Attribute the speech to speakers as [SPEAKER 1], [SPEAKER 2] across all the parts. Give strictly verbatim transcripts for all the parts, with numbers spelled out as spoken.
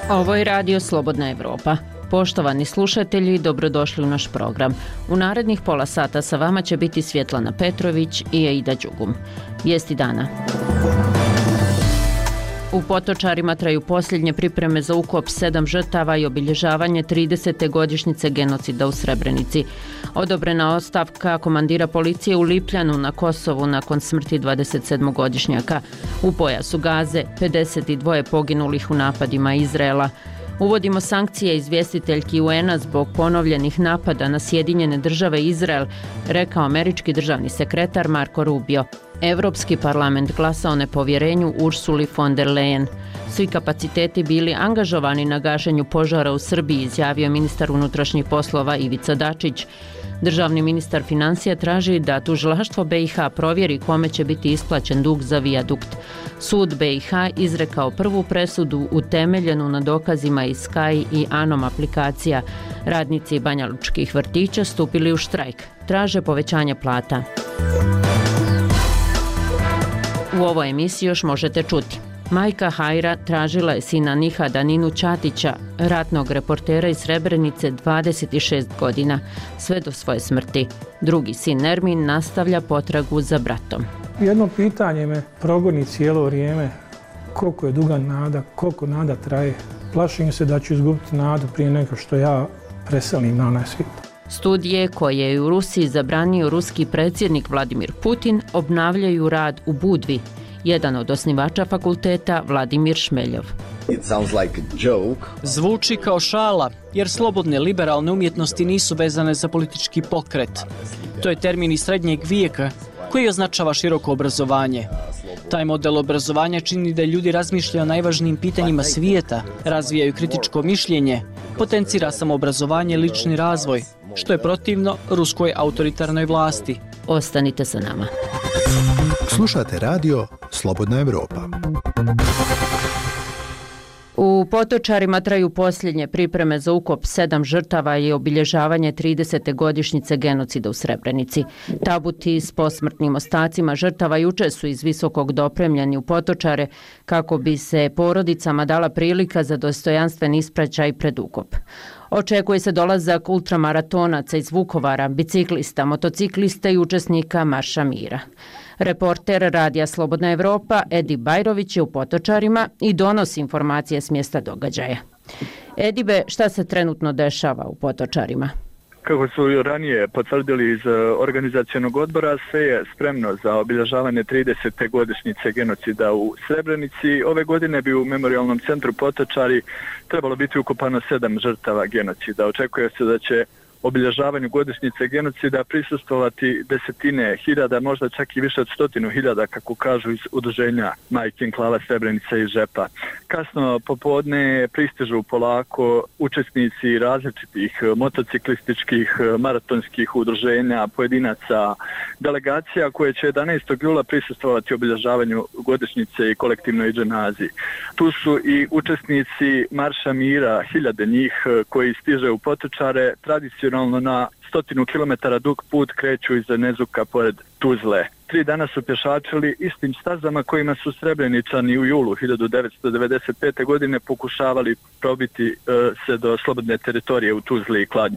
[SPEAKER 1] Ovo je Radio Slobodna Evropa. Poštovani slušatelji, dobrodošli u naš program. U narednih pola sata sa vama će biti Svjetlana Petrović i Aida Đugum. Vijesti dana. U Potočarima traju posljednje pripreme za ukop sedam žrtava i obilježavanje tridesete godišnjice genocida u Srebrenici. Odobrena ostavka komandira policije u Lipljanu na Kosovu nakon smrti dvadesetsedmogodišnjaka. U pojasu Gaze pedeset dva poginulih u napadima Izraela. Uvodimo sankcije izvjestiteljki U N-a zbog ponovljenih napada na Sjedinjene države i Izrael, rekao američki državni sekretar Marco Rubio. Europski parlament glasa o nepovjerenju Ursuli von der Leyen. Svi kapaciteti bili angažovani na gašenju požara u Srbiji, izjavio ministar unutrašnjih poslova Ivica Dačić. Državni ministar financija traži da tužilaštvo B i H provjeri kome će biti isplaćen dug za vijadukt. Sud B i H izrekao prvu presudu utemeljenu na dokazima iz Sky i Anom aplikacija. Radnici banjalučkih vrtića stupili u štrajk. Traže povećanje plata. U ovoj emisiji još možete čuti. Majka Hajra tražila je sina Nihada Ninu Ćatića, ratnog reportera iz Srebrenice, dvadeset šest godina, sve do svoje smrti. Drugi sin Nermin nastavlja potragu za bratom.
[SPEAKER 2] Jedno pitanje me progoni cijelo vrijeme. Koliko je duga nada, koliko nada traje. Plašim se da ću izgubiti nadu prije nego što ja preselim na onaj svijet.
[SPEAKER 1] Studije koje je u Rusiji zabranio ruski predsjednik Vladimir Putin obnavljaju rad u Budvi. Jedan od osnivača fakulteta, Vladimir Šmeljov.
[SPEAKER 3] Zvuči kao šala, jer slobodne liberalne umjetnosti nisu vezane za politički pokret. To je termin iz srednjeg vijeka koji označava široko obrazovanje. Taj model obrazovanja čini da ljudi razmišljaju o najvažnijim pitanjima svijeta, razvijaju kritičko mišljenje, potencira samoobrazovanje i lični razvoj, što je protivno ruskoj autoritarnoj vlasti.
[SPEAKER 1] Ostanite sa nama.
[SPEAKER 4] Slušate radio Slobodna Evropa.
[SPEAKER 1] U Potočarima traju posljednje pripreme za ukop sedam žrtava i obilježavanje tridesete godišnjice genocida u Srebrenici. Tabuti s posmrtnim ostacima žrtava juče su iz Visokog dopremljeni u Potočare kako bi se porodicama dala prilika za dostojanstven ispraćaj pred ukop. Očekuje se dolazak ultramaratonaca iz Vukovara, biciklista, motociklista i učesnika Marša mira. Reporter Radija Slobodna Evropa Edi Bajrović je u Potočarima i donosi informacije s mjesta događaja. Edibe, šta se trenutno dešava u Potočarima?
[SPEAKER 5] Kako su ranije potvrdili iz organizacionog odbora, sve je spremno za obilježavanje tridesete godišnjice genocida u Srebrenici. Ove godine bi u Memorijalnom centru Potočari trebalo biti ukopano sedam žrtava genocida. Očekuje se da će obilježavanju godišnjice genocida prisustvovati desetine hiljada, možda čak i više od stotinu hiljada, kako kažu iz udruženja Majke enklava Srebrenica i Žepa. Kasno popodne pristižu polako učesnici različitih motociklističkih, maratonskih udruženja, pojedinaca, delegacija koje će jedanaestog jula prisustvovati obilježavanju godišnjice i kolektivnoj dženazi. Tu su i učesnici Marša mira, hiljade njih koji stiže u Potočare, tradicionalno na stotinu kilometara dug put kreću iz Nezuka pored Tuzle. Tri dana su pješačili istim stazama kojima su Srebreničani u julu hiljadu devetsto devedeset pete. godine pokušavali probiti e, se do slobodne teritorije u Tuzli i Kladnju.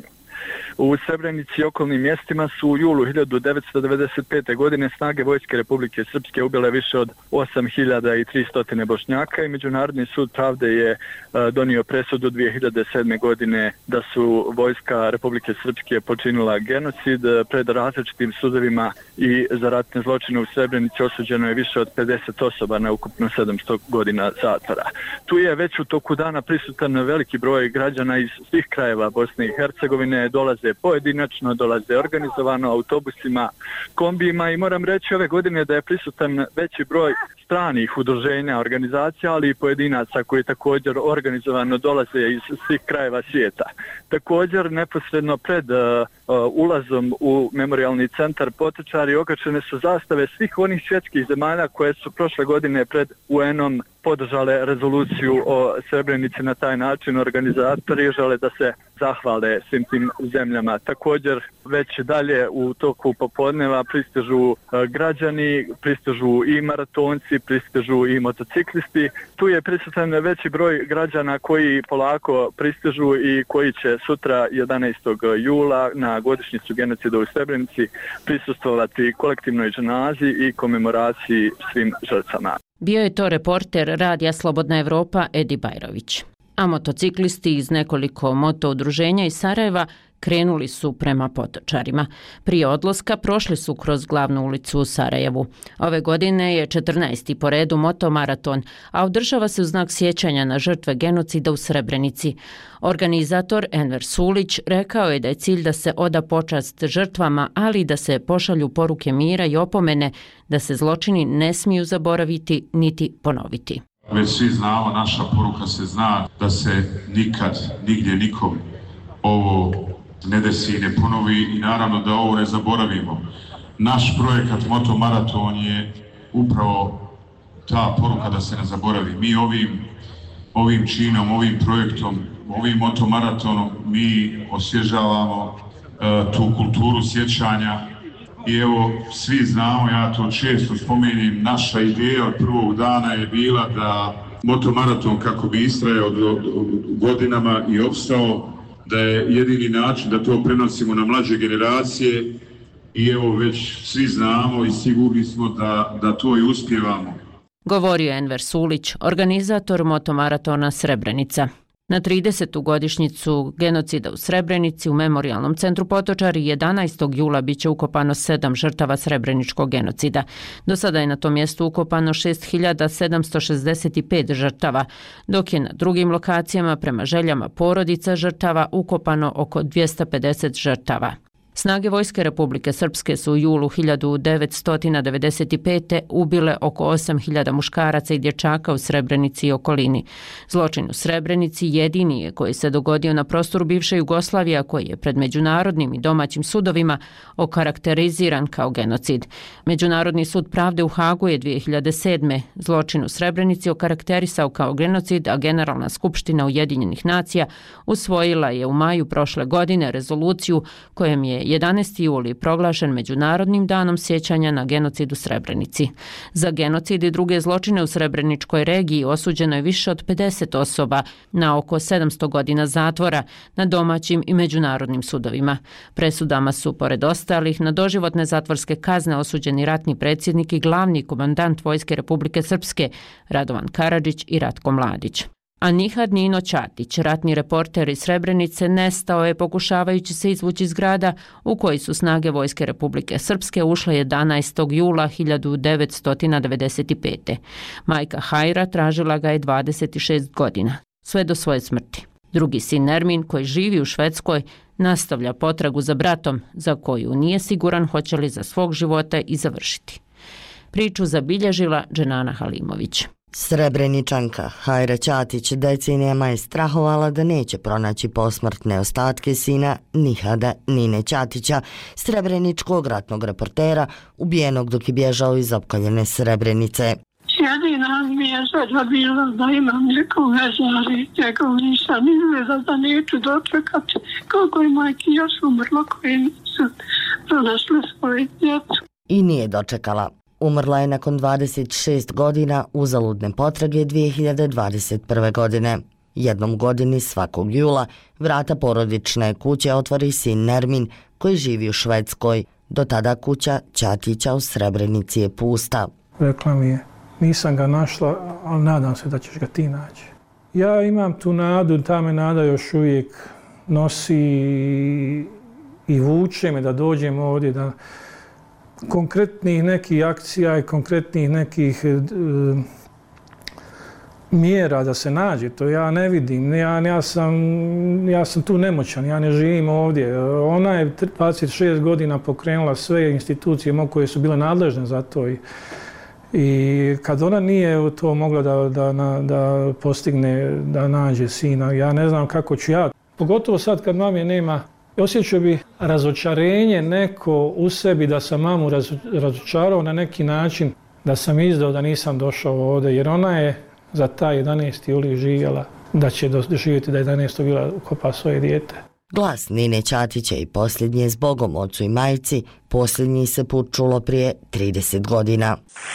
[SPEAKER 5] U Srebrenici i okolnim mjestima su u julu hiljadu devetsto devedeset pete. godine snage Vojske Republike Srpske ubile više od osam hiljada tristo Bošnjaka i Međunarodni sud pravde je donio presudu dvije hiljade sedme. godine da su Vojska Republike Srpske počinila genocid. Pred različitim sudovima i za ratne zločine u Srebrenici osuđeno je više od pedeset osoba na ukupno sedamsto godina zatvora. Tu je već u toku dana prisutan veliki broj građana iz svih krajeva Bosne i Hercegovine, dolaze pojedinačno, dolaze organizovano autobusima, kombijima i moram reći ove godine da je prisutan veći broj stranih udruženja, organizacija, ali i pojedinaca koji također organizovano dolaze iz svih krajeva svijeta. Također, neposredno pred ulazom u memorijalni centar Potočari okačene su zastave svih onih svjetskih zemalja koje su prošle godine pred U N-om podržale rezoluciju o Srebrenici. Na taj način organizatori žele da se zahvale svim tim zemljama. Također već dalje u toku popodneva pristižu građani, pristižu i maratonci, pristižu i motociklisti. Tu je prisutan veći broj građana koji polako pristižu i koji će sutra jedanaestog jula na godišnjicu genocida u Srebrenici prisustvovati kolektivnoj dženazi i komemoraciji svim žrtvama.
[SPEAKER 1] Bio je to reporter Radija Slobodna Evropa Edi Bajrović. A motociklisti iz nekoliko moto udruženja iz Sarajeva krenuli su prema Potočarima. Prije odlaska prošli su kroz glavnu ulicu u Sarajevu. Ove godine je četrnaesti po redu motomaraton, a održava se u znak sjećanja na žrtve genocida u Srebrenici. Organizator Enver Sulić rekao je da je cilj da se oda počast žrtvama, ali i da se pošalju poruke mira i opomene da se zločini ne smiju zaboraviti niti ponoviti.
[SPEAKER 6] Već svi znamo, naša poruka se zna da se nikad, nigdje, nikom ovo ne desi, ne ponovi i naravno da ovo ne zaboravimo. Naš projekat Motomaraton je upravo ta poruka da se ne zaboravi. Mi ovim, ovim činom, ovim projektom, ovim motomaratonom mi osvježavamo uh, tu kulturu sjećanja i evo svi znamo, ja to često spomenim, naša ideja od prvog dana je bila da motomaraton kako bi istrajao godinama i opstao, da je jedini način da to prenosimo na mlađe generacije i evo već svi znamo i sigurni smo da, da to i uspijevamo.
[SPEAKER 1] Govorio je Enver Sulić, organizator motomaratona Srebrenica. Na tridesetu godišnjicu genocida u Srebrenici u Memorijalnom centru Potočari jedanaestog jula biće ukopano sedam žrtava srebreničkog genocida. Do sada je na tom mjestu ukopano šest hiljada sedamsto šezdeset pet žrtava, dok je na drugim lokacijama prema željama porodica žrtava ukopano oko dvjesto pedeset žrtava. Snage Vojske Republike Srpske su u julu hiljadu devetsto devedeset pete. ubile oko osam hiljada muškaraca i dječaka u Srebrenici i okolini. Zločin u Srebrenici jedini je koji se dogodio na prostoru bivše Jugoslavije, a koji je pred međunarodnim i domaćim sudovima okarakteriziran kao genocid. Međunarodni sud pravde u Hagu je dvije hiljade sedme. zločin u Srebrenici okarakterisao kao genocid, a Generalna skupština Ujedinjenih nacija usvojila je u maju prošle godine rezoluciju kojom je jedanaesti juli proglašen Međunarodnim danom sjećanja na genocid u Srebrenici. Za genocid i druge zločine u Srebreničkoj regiji osuđeno je više od pedeset osoba na oko sedamsto godina zatvora na domaćim i međunarodnim sudovima. Presudama su, pored ostalih, na doživotne zatvorske kazne osuđeni ratni predsjednik i glavni komandant Vojske Republike Srpske Radovan Karadžić i Ratko Mladić. A Nihad Nino Ćatić, ratni reporter iz Srebrenice, nestao je pokušavajući se izvući iz grada u koji su snage Vojske Republike Srpske ušle jedanaestog jula hiljadu devetsto devedeset pete. Majka Hajra tražila ga je dvadeset šest godina, sve do svoje smrti. Drugi sin Nermin, koji živi u Švedskoj, nastavlja potragu za bratom, za koju nije siguran hoće li za svog života i završiti. Priču zabilježila Dženana Halimović.
[SPEAKER 7] Srebreničanka Hajra Ćatić decenijama je strahovala da neće pronaći posmrtne ostatke sina Nihada Nine Ćatića, srebreničkog ratnog reportera, ubijenog dok je bježao iz opkoljene Srebrenice.
[SPEAKER 8] Jedina mi je želja bila da imam nekog veze, ali njegov nisam izgleda da neću dočekati. Koliko je majki još umrlo koji nisu pronašli svoje djecu.
[SPEAKER 7] I nije dočekala. Umrla je nakon dvadeset šest godina uzaludne potrage dvije hiljade dvadeset prve. godine. Jednom godini svakog jula vrata porodične kuće otvori sin Nermin koji živi u Švedskoj. Do tada kuća Ćatića u Srebrenici je pusta.
[SPEAKER 2] Rekla mi je, nisam ga našla, ali nadam se da ćeš ga ti naći. Ja imam tu nadu, ta me nada još uvijek nosi i vuče me da dođem ovdje, da konkretnih nekih akcija i konkretnih nekih e, mjera da se nađe, to ja ne vidim. Ja, ja, sam, ja sam tu nemoćan, ja ne živim ovdje. Ona je dvadeset šest godina pokrenula sve institucije koje su bile nadležne za to. I, i kad ona nije to mogla da, da, da postigne, da nađe sina, ja ne znam kako ću ja. Pogotovo sad kad mame nema, osjećao bi, razočarenje neko u sebi da sam mamu razočarao na neki način, da sam izdao da nisam došao ovdje, jer ona je za taj jedanaesti juli živjela da će doživjeti da jedanaestog jula ukopa svoje dijete.
[SPEAKER 7] Glas Nine Ćatića i posljednje zbogom ocu i majci posljednji se put čulo prije trideset godina.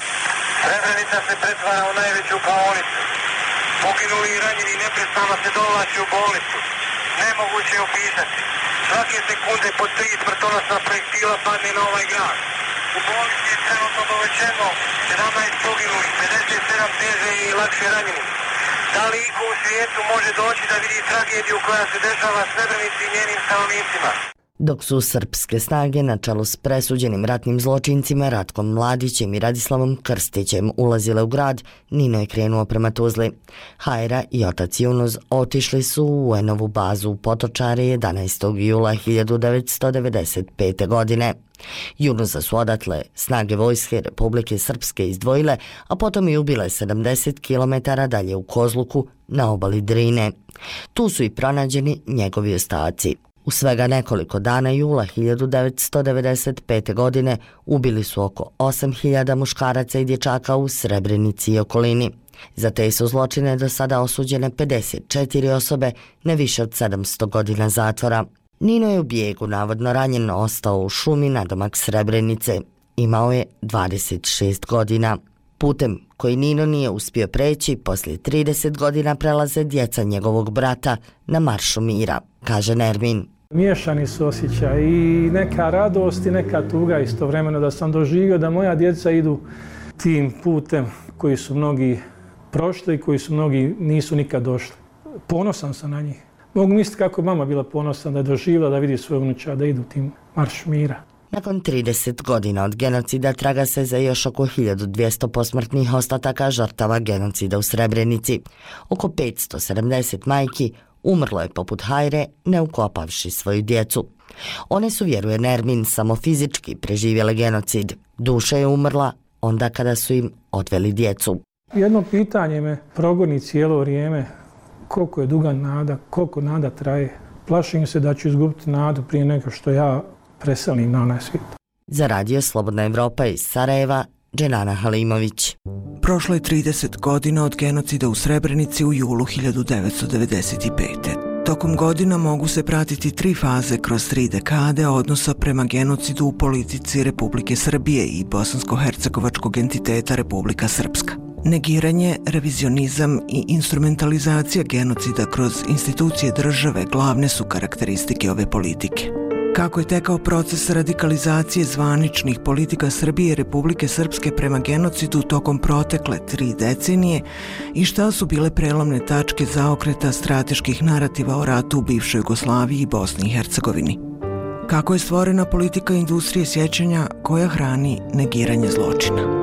[SPEAKER 9] Srebrenica se pretvara u najveću klaonicu. Poginuli i ranjeni neprestano se dovlači u bolnicu. Nemoguće je opisati. Svake sekunde po tri smrtonosna projektila padne na ovaj grad. U bolnici je trenutno dovećeno sedamnaest poginulih, pedeset sedam teže i lakše ranjeni. Da li iko u svijetu može doći da vidi tragediju koja se dešava Srebrenici i njenim stanovnicima?
[SPEAKER 7] Dok su srpske snage na čelu s presuđenim ratnim zločincima Ratkom Mladićem i Radislavom Krstićem ulazile u grad, Nino je krenuo prema Tuzli. Hajra i otac Junuz otišli su u U N-ovu bazu u Potočare jedanaestog jula hiljadu devetsto devedeset pete. godine. Junuza su odatle snage vojske Republike Srpske izdvojile, a potom i ubile sedamdeset kilometara dalje u Kozluku na obali Drine. Tu su i pronađeni njegovi ostaci. U svega nekoliko dana jula hiljadu devetsto devedeset pete. godine ubili su oko osam hiljada muškaraca i dječaka u Srebrenici i okolini. Za te su zločine do sada osuđene pedeset četiri osobe na više od sedamsto godina zatvora. Nino je u bijegu navodno ranjen ostao u šumi nadomak Srebrenice. Imao je dvadeset šest godina. Putem koji Nino nije uspio preći, poslije trideset godina prelaze djeca njegovog brata na maršu mira, kaže Nermin.
[SPEAKER 2] Miješani su osjećaj i neka radost i neka tuga istovremeno da sam doživio da moja djeca idu tim putem koji su mnogi prošli i koji su mnogi nisu nikad došli. Ponosan sam na njih. Mogu misliti kako mama bila ponosna da je doživjela da vidi svoje unuča da idu tim marš mira.
[SPEAKER 7] Nakon trideset godina od genocida traga se za još oko hiljadu dvjesto posmrtnih ostataka žrtava genocida u Srebrenici. Oko petsto sedamdeset majki umrlo je poput Hajre ne ukopavši svoju djecu. One su, vjeruje Nermin, samo fizički preživjele genocid. Duša je umrla onda kada su im odveli djecu.
[SPEAKER 2] Jedno pitanje me progoni cijelo vrijeme. Koliko je duga nada, koliko nada traje. Plašim se da ću izgubiti nadu prije nego što ja preselim na onaj svijet.
[SPEAKER 7] Za radio Slobodna Evropa iz Sarajeva, Dženana Halimović.
[SPEAKER 10] Prošlo je trideset godina od genocida u Srebrenici u julu hiljadu devetsto devedeset pete. Tokom godina mogu se pratiti tri faze kroz tri dekade odnosa prema genocidu u politici Republike Srbije i bosansko-hercegovačkog entiteta Republika Srpska. Negiranje, revizionizam i instrumentalizacija genocida kroz institucije države glavne su karakteristike ove politike. Kako je tekao proces radikalizacije zvaničnih politika Srbije i Republike Srpske prema genocidu tokom protekle tri decenije i šta su bile prelomne tačke zaokreta strateških narativa o ratu u bivšoj Jugoslaviji i Bosni i Hercegovini. Kako je stvorena politika industrije sjećanja koja hrani negiranje zločina.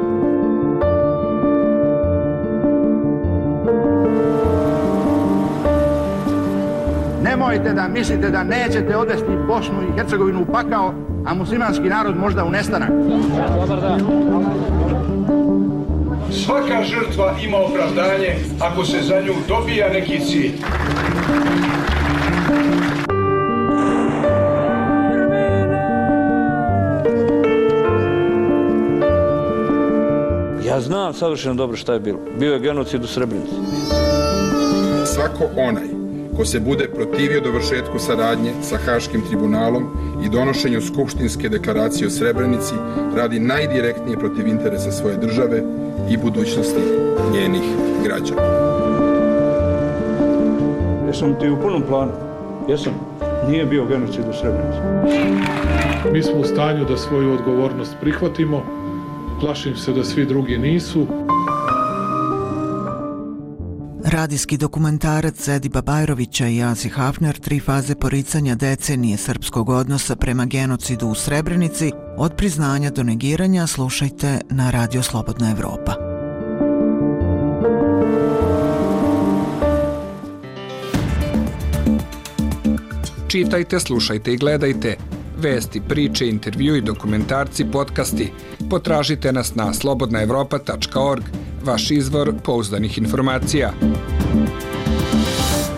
[SPEAKER 11] Nemojte da mislite da nećete odvesti Bosnu i Hercegovinu u pakao, a muslimanski narod možda u nestanak.
[SPEAKER 12] Svaka žrtva ima opravdanje ako se za nju dobija neki cilj.
[SPEAKER 13] Ja znam savršeno dobro šta je bilo. Bio je genocid u Srebrenici.
[SPEAKER 14] Svako onaj ko se bude protivio dovršetku saradnje sa Haškim tribunalom i donošenju skupštinske deklaracije o Srebrenici radi najdirektnije protiv interesa svoje države i budućnosti njenih građana.
[SPEAKER 13] Jesam ti u punom planu? Jesam. Nije bio genocid u Srebrenici.
[SPEAKER 15] Mi smo u stanju da svoju odgovornost prihvatimo. Plašim se da svi drugi nisu.
[SPEAKER 10] Radijski dokumentarac Ediba Bajrovića i Asi Hafner, tri faze poricanja decenije srpskog odnosa prema genocidu u Srebrenici, od priznanja do negiranja, slušajte na Radio Slobodna Evropa.
[SPEAKER 16] Čitajte, slušajte i gledajte. Vesti, priče, intervju i dokumentarci, podcasti. Potražite nas na slobodna evropa tačka org, vaš izvor pouzdanih informacija.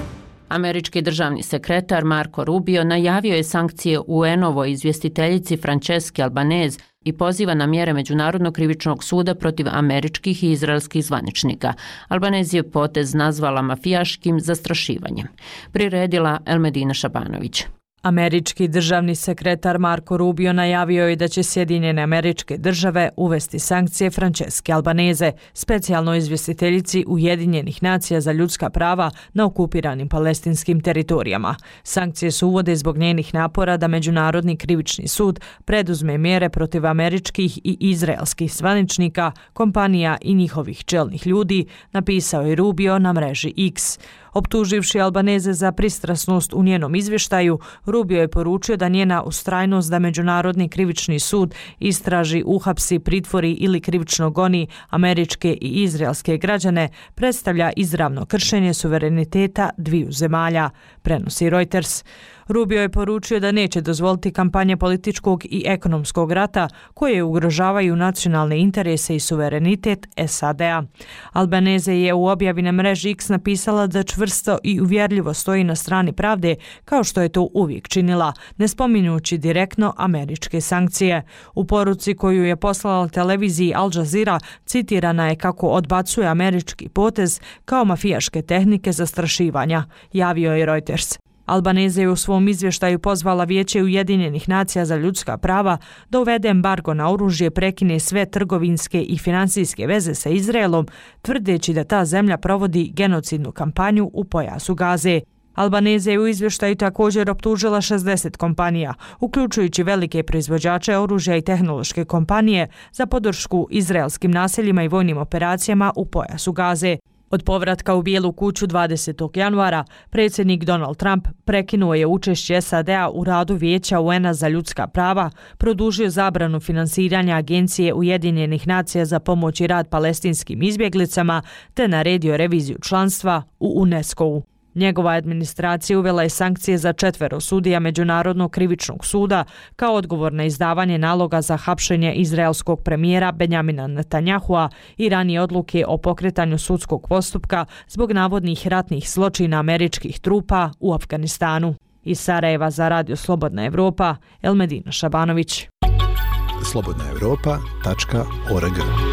[SPEAKER 1] Američki državni sekretar Marco Rubio najavio je sankcije U N-ovoj izvjestiteljici Franceschi Albanese i poziva na mjere Međunarodnog krivičnog suda protiv američkih i izraelskih zvaničnika. Albanese je potez nazvala mafijaškim zastrašivanjem. Priredila Elmedina Šabanović.
[SPEAKER 17] Američki državni sekretar Marco Rubio najavio je da će Sjedinjene Američke Države uvesti sankcije Franceschi Albanese, specijalnoj izvjestiteljici Ujedinjenih nacija za ljudska prava na okupiranim palestinskim teritorijama. Sankcije se uvode zbog njenih napora da Međunarodni krivični sud preduzme mjere protiv američkih i izraelskih zvaničnika, kompanija i njihovih čelnih ljudi, napisao je Rubio na mreži X. Optuživši Albanese za pristrasnost u njenom izvještaju, Rubio je poručio da njena ustrajnost da Međunarodni krivični sud istraži, uhapsi, pritvori ili krivično goni američke i izraelske građane predstavlja izravno kršenje suvereniteta dviju zemalja, prenosi Reuters. Rubio je poručio da neće dozvoliti kampanje političkog i ekonomskog rata koje ugrožavaju nacionalne interese i suverenitet S A D-a. Albanese je u objavi na mreži X napisala da čvrsto i uvjerljivo stoji na strani pravde, kao što je to uvijek činila, ne spominjući direktno američke sankcije. U poruci koju je poslala televiziji Al Jazeera citirana je kako odbacuje američki potez kao mafijaške tehnike zastrašivanja, javio je Reuters. Albanese je u svom izvještaju pozvala Vijeće Ujedinjenih nacija za ljudska prava da uvede embargo na oružje, prekine sve trgovinske i financijske veze sa Izraelom, tvrdeći da ta zemlja provodi genocidnu kampanju u pojasu Gaze. Albanese je u izvještaju također optužila šezdeset kompanija, uključujući velike proizvođače oružja i tehnološke kompanije, za podršku izraelskim naseljima i vojnim operacijama u pojasu Gaze. Od povratka u Bijelu kuću dvadesetog januara, predsjednik Donald Trump prekinuo je učešće S A D-a u radu Vijeća U N-a za ljudska prava, produžio zabranu finansiranja Agencije Ujedinjenih nacija za pomoć i rad palestinskim izbjeglicama te naredio reviziju članstva u UNESCO-u. Njegova administracija uvela je sankcije za četvero sudija Međunarodnog krivičnog suda kao odgovor na izdavanje naloga za hapšenje izraelskog premijera Benjamina Netanyahua i ranije odluke o pokretanju sudskog postupka zbog navodnih ratnih zločina američkih trupa u Afganistanu. Iz Sarajeva za Radio Slobodna Evropa, Elmedina Šabanović.
[SPEAKER 4] slobodna europa tačka org.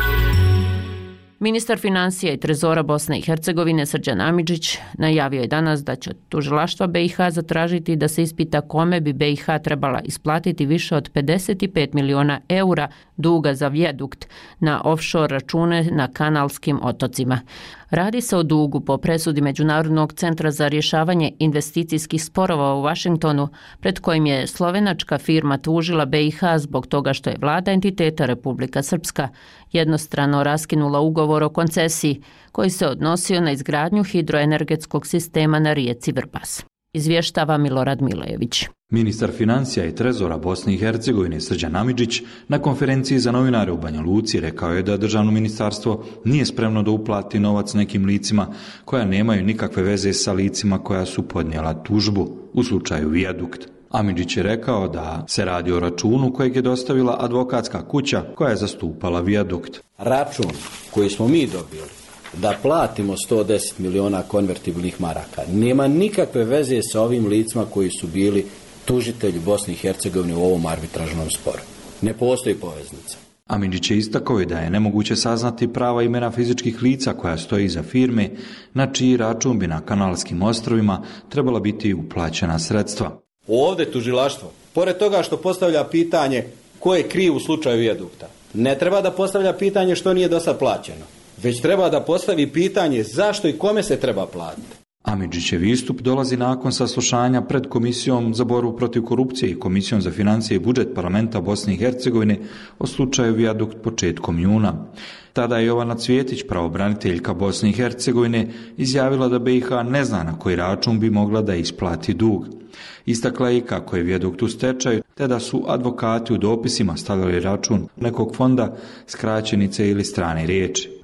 [SPEAKER 1] Ministar financija i trezora Bosne i Hercegovine Srđan Amidžić najavio je danas da će od tužilaštva B i H zatražiti da se ispita kome bi B i H trebala isplatiti više od pedeset pet miliona eura duga za vijadukt na offshore račune na Kanalskim otocima. Radi se o dugu po presudi Međunarodnog centra za rješavanje investicijskih sporova u Vašingtonu, pred kojim je slovenačka firma tužila B i H zbog toga što je vlada entiteta Republika Srpska jednostrano raskinula ugovor o koncesiji koji se odnosio na izgradnju hidroenergetskog sistema na rijeci Vrbas. Izvještava Milorad Milojević.
[SPEAKER 18] Ministar financija i trezora Bosne i Hercegovine Srđan Amidžić na konferenciji za novinare u Banja Luci rekao je da državno ministarstvo nije spremno da uplati novac nekim licima koja nemaju nikakve veze sa licima koja su podnijela tužbu u slučaju vijadukt. Amidžić je rekao da se radi o računu kojeg je dostavila advokatska kuća koja je zastupala vijadukt.
[SPEAKER 19] Račun koji smo mi dobili da platimo sto deset miliona konvertibilnih maraka nema nikakve veze sa ovim licima koji su bili tužitelji Bosne i Hercegovine u ovom arbitražnom sporu. Ne postoji poveznica.
[SPEAKER 18] Amidžić je istakao da je nemoguće saznati prava imena fizičkih lica koja stoji iza firme na čiji račun bi na Kanalskim ostrovima trebala biti uplaćena sredstva.
[SPEAKER 19] Ovdje tužilaštvo, pored toga što postavlja pitanje ko je kriv u slučaju vijadukta, ne treba da postavlja pitanje što nije dosad plaćeno, već treba da postavi pitanje zašto i kome se treba platiti.
[SPEAKER 18] Amidžićev istup dolazi nakon saslušanja pred Komisijom za borbu protiv korupcije i Komisijom za financije i budžet Parlamenta Bosne i Hercegovine o slučaju vijadukt početkom juna. Tada je Jovana Cvjetić, pravobraniteljka Bosne i Hercegovine, izjavila da B i H ne zna na koji račun bi mogla da isplati dug. Istakla je kako je vijadukt u stečaju, te da su advokati u dopisima stavljali račun nekog fonda, skraćenice ili strane riječi.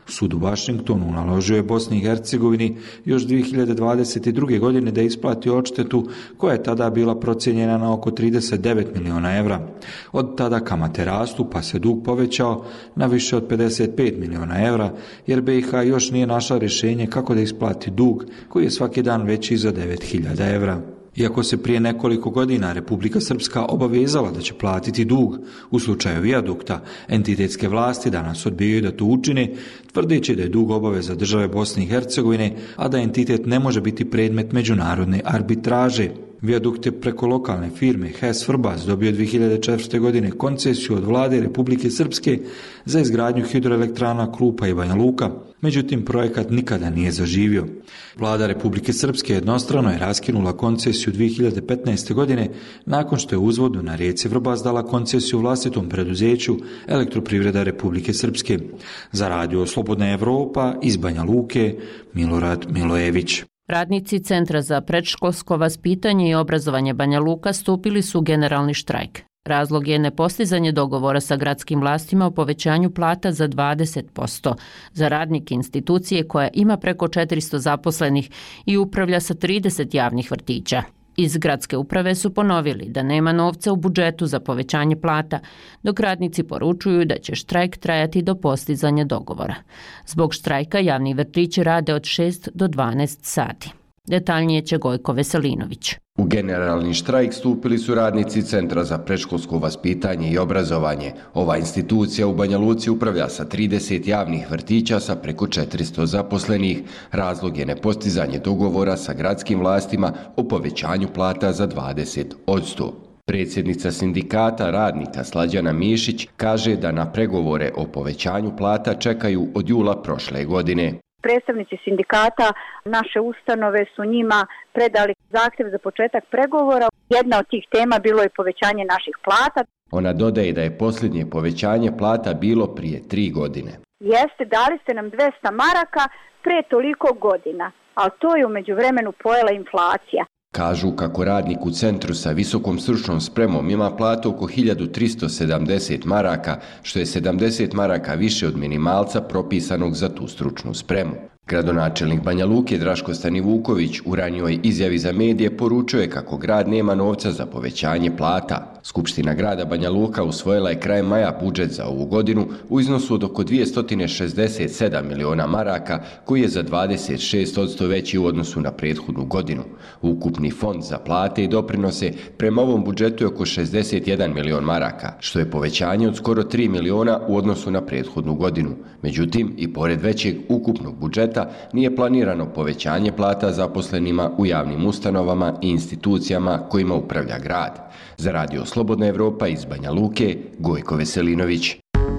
[SPEAKER 18] Sud u Vašingtonu naložio je Bosni i Hercegovini još dvije hiljade dvadeset druge. godine da isplati odštetu koja je tada bila procijenjena na oko trideset devet miliona evra. Od tada kamate rastu pa se dug povećao na više od pedeset pet miliona evra jer B i H još nije našla rješenje kako da isplati dug koji je svaki dan veći za devet hiljada evra. Iako se prije nekoliko godina Republika Srpska obavezala da će platiti dug u slučaju vijadukta, entitetske vlasti danas odbijaju da to učine, tvrdeći da je dug obaveza države Bosne i Hercegovine, a da entitet ne može biti predmet međunarodne arbitraže. Vijadukt je preko lokalne firme H E S Vrbas dobio dvije hiljade četvrte. godine koncesiju od vlade Republike Srpske za izgradnju hidroelektrana Krupa i Banja Luka. Međutim, projekat nikada nije zaživio. Vlada Republike Srpske jednostrano je raskinula koncesiju dvije hiljade petnaeste. godine nakon što je uzvodu na rijeci Vrbas dala koncesiju vlastitom preduzeću Elektroprivreda Republike Srpske. Za radio Slobodna Evropa iz Banja Luke, Milorad Milojević.
[SPEAKER 1] Radnici Centra za predškolsko vaspitanje i obrazovanje Banja Luka stupili su u generalni štrajk. Razlog je nepostizanje dogovora sa gradskim vlastima o povećanju plata za dvadeset posto za radnike institucije koja ima preko četiristo zaposlenih i upravlja sa trideset javnih vrtića. Iz gradske uprave su ponovili da nema novca u budžetu za povećanje plata, dok radnici poručuju da će štrajk trajati do postizanja dogovora. Zbog štrajka javni vrtići rade od šest do dvanaest sati. Detaljnije će Gojko Veselinović.
[SPEAKER 20] U generalni štrajk stupili su radnici Centra za predškolsko vaspitanje i obrazovanje. Ova institucija u Banja Luci upravlja sa trideset javnih vrtića sa preko četiristo zaposlenih. Razlog je nepostizanje dogovora sa gradskim vlastima o povećanju plata za dvadeset posto. Predsjednica sindikata radnika Slađana Mišić kaže da na pregovore o povećanju plata čekaju od jula prošle godine.
[SPEAKER 21] Predstavnici sindikata naše ustanove su njima predali zahtjev za početak pregovora. Jedna od tih tema bilo je povećanje naših plata.
[SPEAKER 20] Ona dodaje da je posljednje povećanje plata bilo prije tri godine.
[SPEAKER 21] Jeste, dali ste nam dvesta maraka pre toliko godina, ali to je u međuvremenu pojela inflacija.
[SPEAKER 20] Kažu kako radnik u centru sa visokom stručnom spremom ima platu oko hiljadu tristo sedamdeset maraka, što je sedamdeset maraka više od minimalca propisanog za tu stručnu spremu. Gradonačelnik Banja Luke Draško Stanivuković u ranijoj izjavi za medije poručuje kako grad nema novca za povećanje plata. Skupština grada Banja Luka usvojila je krajem maja budžet za ovu godinu u iznosu od oko dvjesto šezdeset sedam miliona maraka, koji je za dvadeset šest posto veći u odnosu na prethodnu godinu. Ukupni fond za plate i doprinose prema ovom budžetu je oko šezdeset jedan milion maraka, što je povećanje od skoro tri miliona u odnosu na prethodnu godinu. Međutim, i pored većeg ukupnog budžeta, nije planirano povećanje plata zaposlenima u javnim ustanovama i institucijama kojima upravlja grad. Za radio Slobodna Evropa iz Banja Luke, Gojko Veselinović.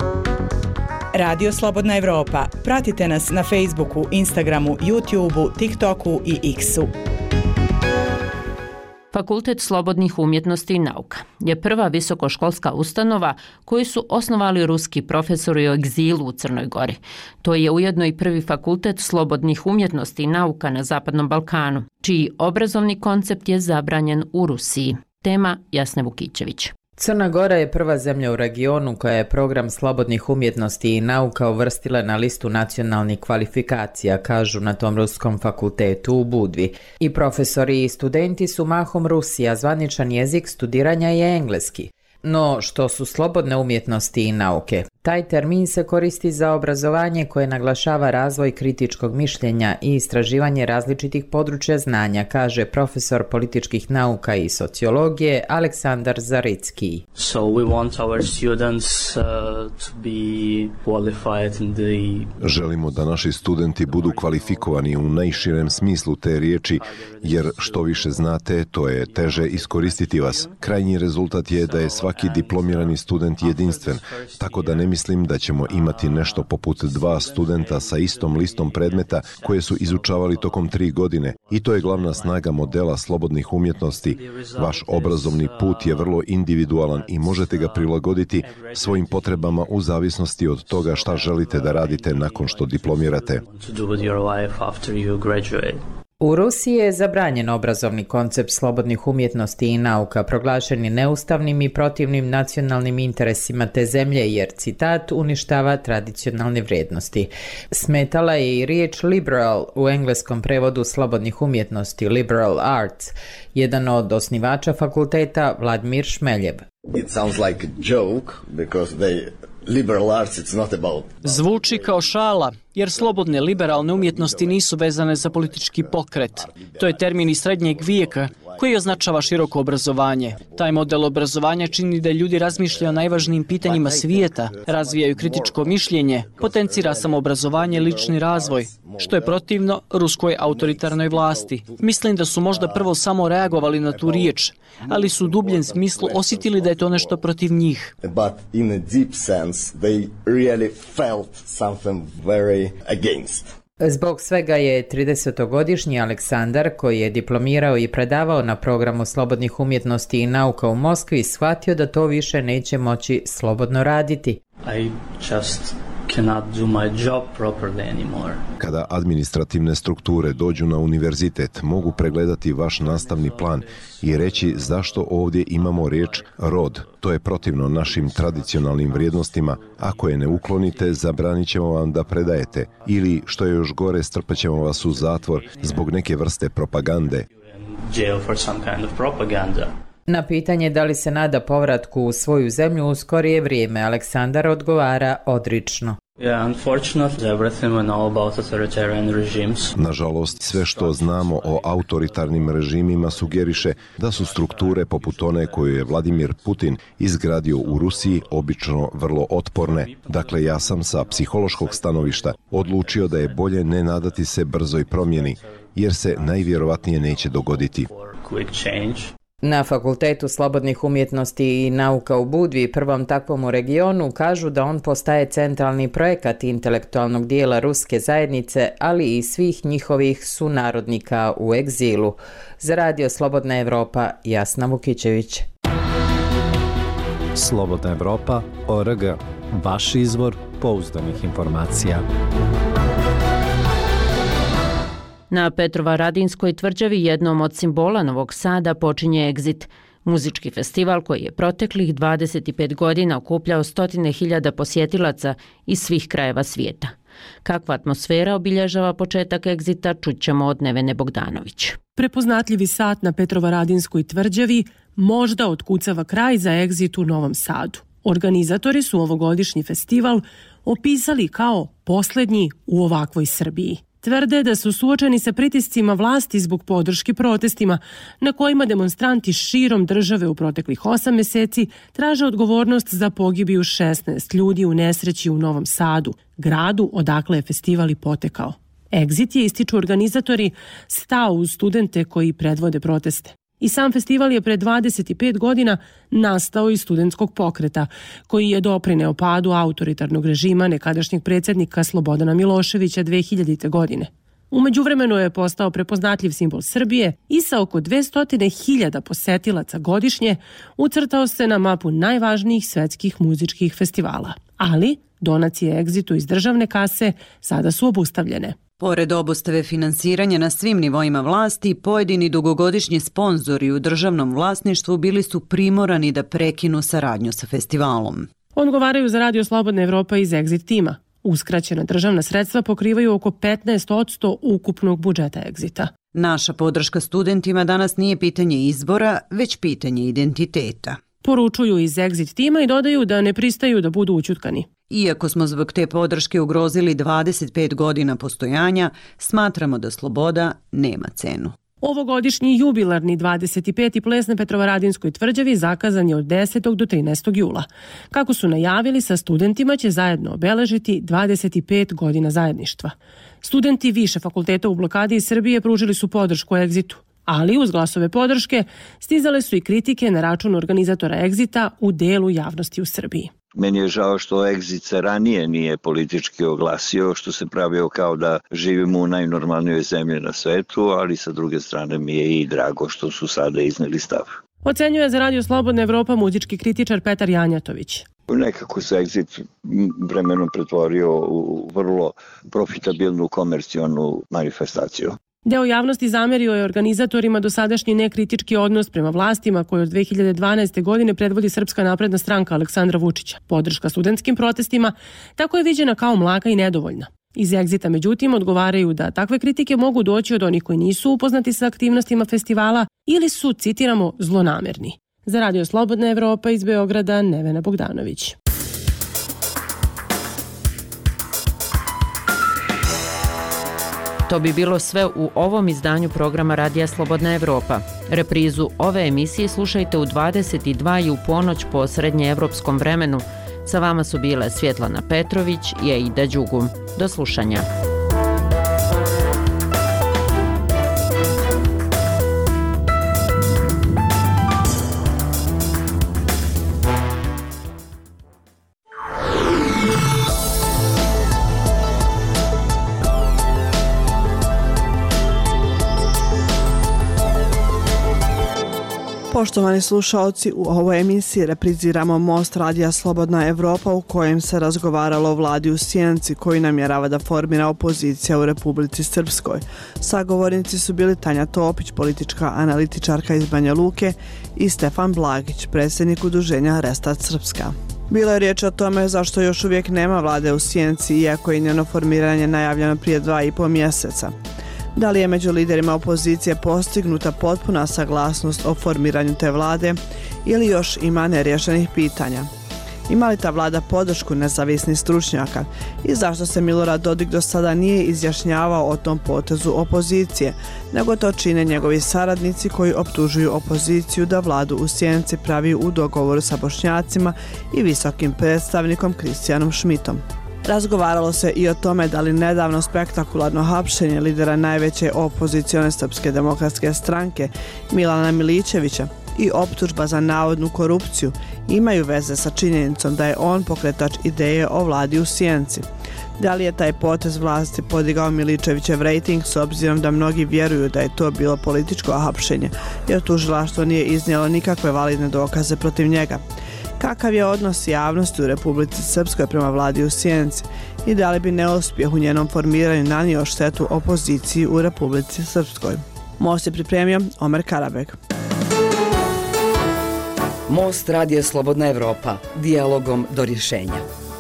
[SPEAKER 22] Radio Slobodna Evropa. Pratite nas na Facebooku, Instagramu, YouTubeu, TikToku i X-u.
[SPEAKER 1] Fakultet slobodnih umjetnosti i nauka je prva visokoškolska ustanova koju su osnovali ruski profesori u egzilu u Crnoj Gori. To je ujedno i prvi fakultet slobodnih umjetnosti i nauka na Zapadnom Balkanu, čiji obrazovni koncept je zabranjen u Rusiji. Tema Jasne Vukićević.
[SPEAKER 23] Crna Gora je prva zemlja u regionu koja je program slobodnih umjetnosti i nauka uvrstila na listu nacionalnih kvalifikacija, kažu na tom ruskom fakultetu u Budvi. I profesori i studenti su mahom Rusi, a zvaničan jezik studiranja je engleski. No, što su slobodne umjetnosti i nauke? Taj termin se koristi za obrazovanje koje naglašava razvoj kritičkog mišljenja i istraživanje različitih područja znanja, kaže profesor političkih nauka i sociologije Aleksandar Zaricki.
[SPEAKER 24] So we want our students uh, to be qualified in the...
[SPEAKER 25] Želimo da naši studenti budu kvalifikovani u najširem smislu te riječi, jer što više znate, to je teže iskoristiti vas. Krajnji rezultat je da je svaki diplomirani student jedinstven, tako da ne mislim da ćemo imati nešto poput dva studenta sa istom listom predmeta koje su izučavali tokom tri godine. I to je glavna snaga modela slobodnih umjetnosti. Vaš obrazovni put je vrlo individualan i možete ga prilagoditi svojim potrebama u zavisnosti od toga šta želite da radite nakon što diplomirate.
[SPEAKER 23] U Rusiji je zabranjen obrazovni koncept slobodnih umjetnosti i nauka, proglašen je neustavnim i protivnim nacionalnim interesima te zemlje jer, citat, uništava tradicionalne vrijednosti. Smetala je i riječ liberal u engleskom prevodu slobodnih umjetnosti, liberal arts, jedan od osnivača fakulteta Vladimir Šmeljev.
[SPEAKER 3] It sounds like a joke because they liberal arts it's not about.
[SPEAKER 5] Zvuči kao šala, jer slobodne liberalne umjetnosti nisu vezane za politički pokret. To je termin iz srednjeg vijeka koji označava široko obrazovanje. Taj model obrazovanja čini da ljudi razmišljaju o najvažnijim pitanjima svijeta, razvijaju kritičko mišljenje, potencira samoobrazovanje i lični razvoj, što je protivno ruskoj autoritarnoj vlasti. Mislim da su možda prvo samo reagovali na tu riječ, ali su u dubljem smislu osjetili da je to nešto protiv njih.
[SPEAKER 3] But in a deep sense they really felt something very against.
[SPEAKER 23] Zbog svega je tridesetogodišnji Aleksandar, koji je diplomirao i predavao na programu slobodnih umjetnosti i nauka u Moskvi, shvatio da to više neće moći slobodno raditi.
[SPEAKER 24] I just cannot do my job properly anymore.
[SPEAKER 25] Kada administrativne strukture dođu na univerzitet, mogu pregledati vaš nastavni plan i reći zašto ovdje imamo riječ rod. To je protivno našim tradicionalnim vrijednostima. Ako je ne uklonite, zabranit ćemo vam da predajete. Ili, što je još gore, strpat ćemo vas u zatvor zbog neke vrste propagande.
[SPEAKER 24] Jail for some kind of propaganda.
[SPEAKER 23] Na pitanje da li se nada povratku u svoju zemlju u skorije vrijeme, Aleksandar odgovara odrično.
[SPEAKER 24] Yeah, unfortunately, everything we know about authoritarian regimes.
[SPEAKER 25] Nažalost, sve što znamo o autoritarnim režimima sugeriše da su strukture poput one koju je Vladimir Putin izgradio u Rusiji obično vrlo otporne. Dakle, ja sam sa psihološkog stanovišta odlučio da je bolje ne nadati se brzoj promjeni, jer se najvjerovatnije neće dogoditi.
[SPEAKER 24] Quick change.
[SPEAKER 23] Na Fakultetu slobodnih umjetnosti i nauka u Budvi, prvom takvom u regionu, kažu da on postaje centralni projekat intelektualnog dijela ruske zajednice, ali i svih njihovih sunarodnika u egzilu. Za Radio Slobodna Evropa, Jasna Vukićević.
[SPEAKER 6] Slobodna Evropa, O R G, vaš izvor pouzdanih informacija.
[SPEAKER 1] Na Petrovaradinskoj tvrđavi, jednom od simbola Novog Sada, počinje Exit, muzički festival koji je proteklih dvadeset pet godina okupljao stotine hiljada posjetilaca iz svih krajeva svijeta. Kakva atmosfera obilježava početak Exita, čućemo od Nevene Bogdanović.
[SPEAKER 8] Prepoznatljivi sat na Petrovaradinskoj tvrđavi možda otkucava kraj za Exit u Novom Sadu. Organizatori su ovogodišnji festival opisali kao posljednji u ovakvoj Srbiji. Tvrde da su suočeni sa pritiscima vlasti zbog podrške protestima na kojima demonstranti širom države u proteklih osam mjeseci traže odgovornost za pogibiju šesnaest ljudi u nesreći u Novom Sadu, gradu odakle je festival i potekao. Exit je, ističu organizatori, stao uz studente koji predvode proteste. I sam festival je pre dvadeset pet godina nastao iz studentskog pokreta, koji je doprineo padu autoritarnog režima nekadašnjeg predsjednika Slobodana Miloševića dve hiljadite. godine. U međuvremenu je postao prepoznatljiv simbol Srbije i sa oko dvesta hiljada posetilaca godišnje ucrtao se na mapu najvažnijih svetskih muzičkih festivala. Ali donacije Exitu iz državne kase sada su obustavljene.
[SPEAKER 9] Pored obustave finansiranja na svim nivoima vlasti, pojedini dugogodišnji sponzori u državnom vlasništvu bili su primorani da prekinu saradnju sa festivalom.
[SPEAKER 8] Odgovaraju za Radio Slobodna Evropa iz Exit tima. Uskraćena državna sredstva pokrivaju oko petnaest posto ukupnog budžeta Exita.
[SPEAKER 9] Naša podrška studentima danas nije pitanje izbora, već pitanje identiteta.
[SPEAKER 8] Poručuju iz Exit tima i dodaju da ne pristaju da budu ućutkani.
[SPEAKER 9] Iako smo zbog te podrške ugrozili dvadeset pet godina postojanja, smatramo da sloboda nema cenu.
[SPEAKER 8] Ovogodišnji jubilarni dvadeset peti ples na Petrovaradinskoj tvrđavi zakazan je od desetog do trinaestog jula. Kako su najavili, sa studentima će zajedno obeležiti dvadeset pet godina zajedništva. Studenti više fakulteta u blokadi iz Srbije pružili su podršku Exitu, ali uz glasove podrške stizale su i kritike na račun organizatora Exita u delu javnosti u Srbiji.
[SPEAKER 26] Meni je žao što Exit se ranije nije politički oglasio, što se pravio kao da živimo u najnormalnijoj zemlji na svetu, ali sa druge strane mi je i drago što su sada izneli stav.
[SPEAKER 8] Ocenjuje za Radio Slobodna Evropa muzički kritičar Petar Janjatović.
[SPEAKER 26] Nekako se Exit vremenom pretvorio u vrlo profitabilnu komercijalnu manifestaciju.
[SPEAKER 8] Deo javnosti zamerio je organizatorima dosadašnji nekritički odnos prema vlastima koje od dve hiljade dvanaeste. godine predvodi Srpska napredna stranka Aleksandra Vučića. Podrška studentskim protestima tako je viđena kao mlaka i nedovoljna. Iz Exita, međutim, odgovaraju da takve kritike mogu doći od onih koji nisu upoznati sa aktivnostima festivala ili su, citiramo, zlonamerni. Za Radio Slobodna Evropa iz Beograda, Nevena Bogdanović.
[SPEAKER 1] To bi bilo sve u ovom izdanju programa Radija Slobodna Evropa. Reprizu ove emisije slušajte u dvadeset dva i u ponoć po srednjeevropskom vremenu. Sa vama su bile Svjetlana Petrović i Aida Đugum. Do slušanja.
[SPEAKER 2] Poštovani slušaoci, u ovoj emisiji repriziramo Most Radija Slobodna Evropa u kojem se razgovaralo o vladi u Sjenici koji namjerava da formira opozicija u Republici Srpskoj. Sagovornici su bili Tanja Topić, politička analitičarka iz Banja Luke, i Stefan Blagić, predsjednik udruženja Restart Srpska. Bilo je riječ o tome zašto još uvijek nema vlade u Sjenici, iako je njeno formiranje najavljeno prije dva i po mjeseca. Da li je među liderima opozicije postignuta potpuna saglasnost o formiranju te vlade ili još ima neriješenih pitanja? Ima li ta vlada podršku nezavisnih stručnjaka i zašto se Milorad Dodik do sada nije izjašnjavao o tom potezu opozicije, nego to čine njegovi saradnici koji optužuju opoziciju da vladu u Sjenici pravi u dogovoru sa Bošnjacima i visokim predstavnikom Kristijanom Šmitom. Razgovaralo se i o tome da li nedavno spektakularno hapšenje lidera najveće opozicione Srpske demokratske stranke Milana Milićevića i optužba za navodnu korupciju imaju veze sa činjenicom da je on pokretač ideje o vladi u Sjenici. Da li je taj potez vlasti podigao Milićevićev rejting s obzirom da mnogi vjeruju da je to bilo političko hapšenje jer tužilaštvo nije iznijelo nikakve validne dokaze protiv njega? Kakav je odnos javnosti u Republici Srpskoj prema vladi u Sjenici i da li bi neuspjeh u njenom formiranju nanio štetu opoziciji u Republici Srpskoj? Most je pripremio Omer Karabek.
[SPEAKER 7] Most Radija Slobodna Evropa. Dijalogom do rješenja.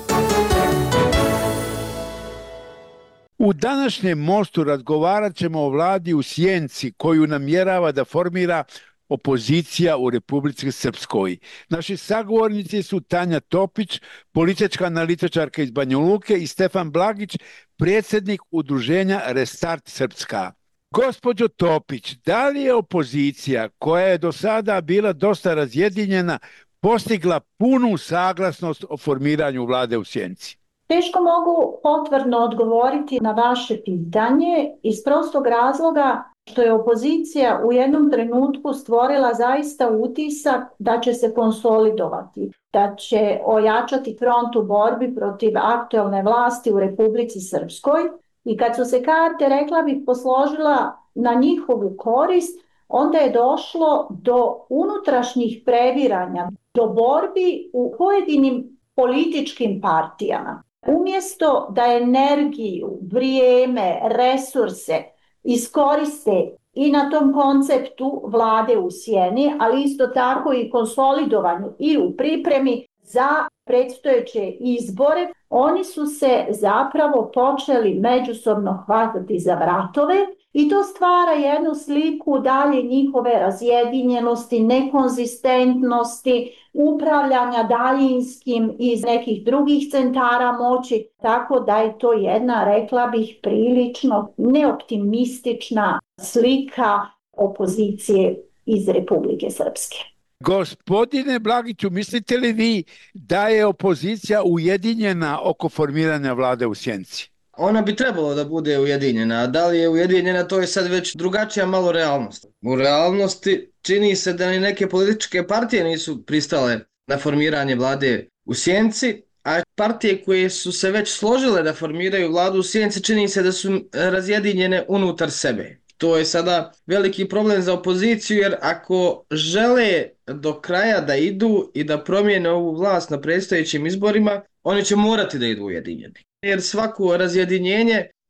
[SPEAKER 11] U današnjem Mostu razgovarat ćemo o vladi u Sjenici koju namjerava da formira opozicija u Republici Srpskoj. Naši sagovornici su Tanja Topić, politička analitičarka iz Banja Luke, i Stefan Blagić, predsjednik udruženja Restart Srpska. Gospođo Topić, da li je opozicija, koja je do sada bila dosta razjedinjena, postigla punu saglasnost o formiranju vlade u Sjenici?
[SPEAKER 12] Teško mogu potvrdno odgovoriti na vaše pitanje iz prostog razloga što je opozicija u jednom trenutku stvorila zaista utisak da će se konsolidovati, da će ojačati front u borbi protiv aktuelne vlasti u Republici Srpskoj, i kad su se karte, rekla bih, posložila na njihovu korist, onda je došlo do unutrašnjih previranja, do borbi u pojedinim političkim partijama. Umjesto da energiju, vrijeme, resurse iskoriste i na tom konceptu vlade u sjeni, ali isto tako i konsolidovanju i u pripremi za predstojeće izbore, oni su se zapravo počeli međusobno hvatati za vratove i to stvara jednu sliku dalje njihove razjedinjenosti, nekonzistentnosti, upravljanja daljinskim iz nekih drugih centara moći, tako da je to jedna, rekla bih, prilično neoptimistična slika opozicije iz Republike Srpske.
[SPEAKER 11] Gospodine Blagiću, mislite li vi da je opozicija ujedinjena oko formiranja vlade u Sjenici?
[SPEAKER 13] Ona bi trebalo da bude ujedinjena, a da li je ujedinjena, to je sad već drugačija malo realnost. U realnosti čini se da ni neke političke partije nisu pristale na formiranje vlade u Sjenici, a partije koje su se već složile da formiraju vladu u Sjenici čini se da su razjedinjene unutar sebe. To je sada veliki problem za opoziciju, jer ako žele do kraja da idu i da promijene ovu vlast na predstojećim izborima, oni će morati da idu ujedinjeni. Jer svako razjedinjenje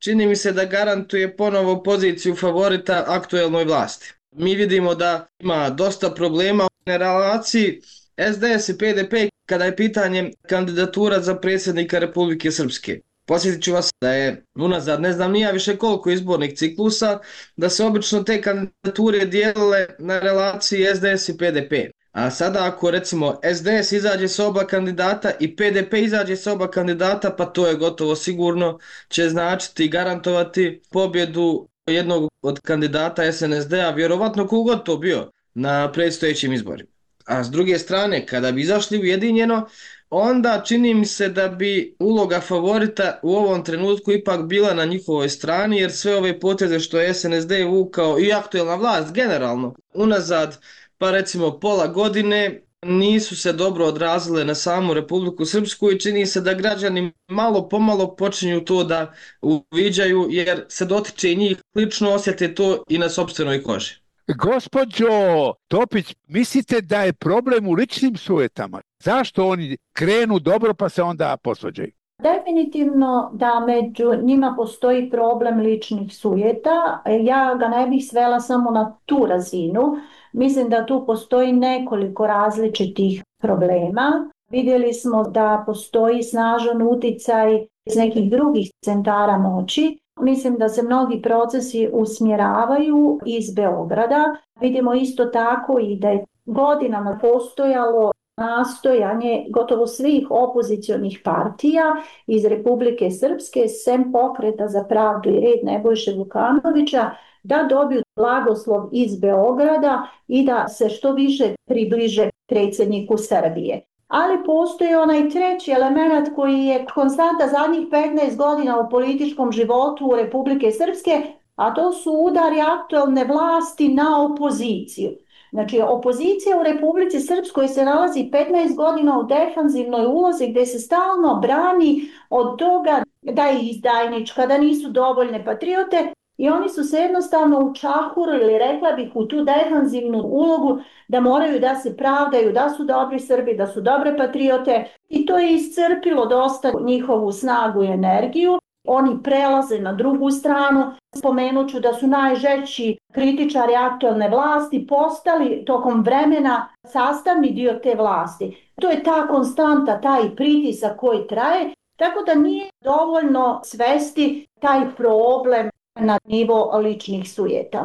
[SPEAKER 13] čini mi se da garantuje ponovo poziciju favorita aktuelnoj vlasti. Mi vidimo da ima dosta problema na relaciji S D S i P D P kada je pitanje kandidatura za predsjednika Republike Srpske. Posjetit ću vas da je unazad ne znam nija više koliko izbornih ciklusa, da se obično te kandidature dijelile na relaciji S D S i P D P. A sada ako recimo S D S izađe sa oba kandidata i P D P izađe sa oba kandidata, pa to je gotovo sigurno će značiti i garantovati pobjedu jednog od kandidata S N S D-a, vjerovatno kogod to bio na predstojećim izborima. A s druge strane, kada bi izašli ujedinjeno, onda čini mi se da bi uloga favorita u ovom trenutku ipak bila na njihovoj strani, jer sve ove poteze što je S N S D vukao i aktuelna vlast generalno unazad, pa recimo pola godine, nisu se dobro odrazile na samu Republiku Srpsku i čini se da građani malo pomalo počinju to da uviđaju, jer se dotiče i njih, lično osjete to i na sopstvenoj koži.
[SPEAKER 11] Gospođo Topić, mislite da je problem u ličnim sujetama? Zašto oni krenu dobro pa se onda posvađaju?
[SPEAKER 12] Definitivno da među njima postoji problem ličnih sujeta. Ja ga ne bih svela samo na tu razinu. Mislim da tu postoji nekoliko različitih problema. Vidjeli smo da postoji snažan uticaj iz nekih drugih centara moći. Mislim da se mnogi procesi usmjeravaju iz Beograda. Vidimo isto tako i da je godinama postojalo nastojanje gotovo svih opozicionih partija iz Republike Srpske, sem Pokreta za pravdu i red Nebojše Vukanovića, da dobiju blagoslov iz Beograda i da se što više približe predsjedniku Srbije. Ali postoji onaj treći element koji je konstanta zadnjih petnaest godina u političkom životu Republike Srpske, a to su udari aktuelne vlasti na opoziciju. Znači, opozicija u Republici Srpskoj se nalazi petnaest godina u defanzivnoj ulozi gdje se stalno brani od toga da je izdajnička, da nisu dovoljne patriote i oni su se jednostavno učahurili, rekla bih, u tu defanzivnu ulogu da moraju da se pravdaju, da su dobri Srbi, da su dobre patriote i to je iscrpilo dosta njihovu snagu i energiju. Oni prelaze na drugu stranu. Spomenut ću da su najžešći kritičari aktuelne vlasti postali tokom vremena sastavni dio te vlasti. To je ta konstanta, taj pritisak koji traje, tako da nije dovoljno svesti taj problem na nivo ličnih sujeta.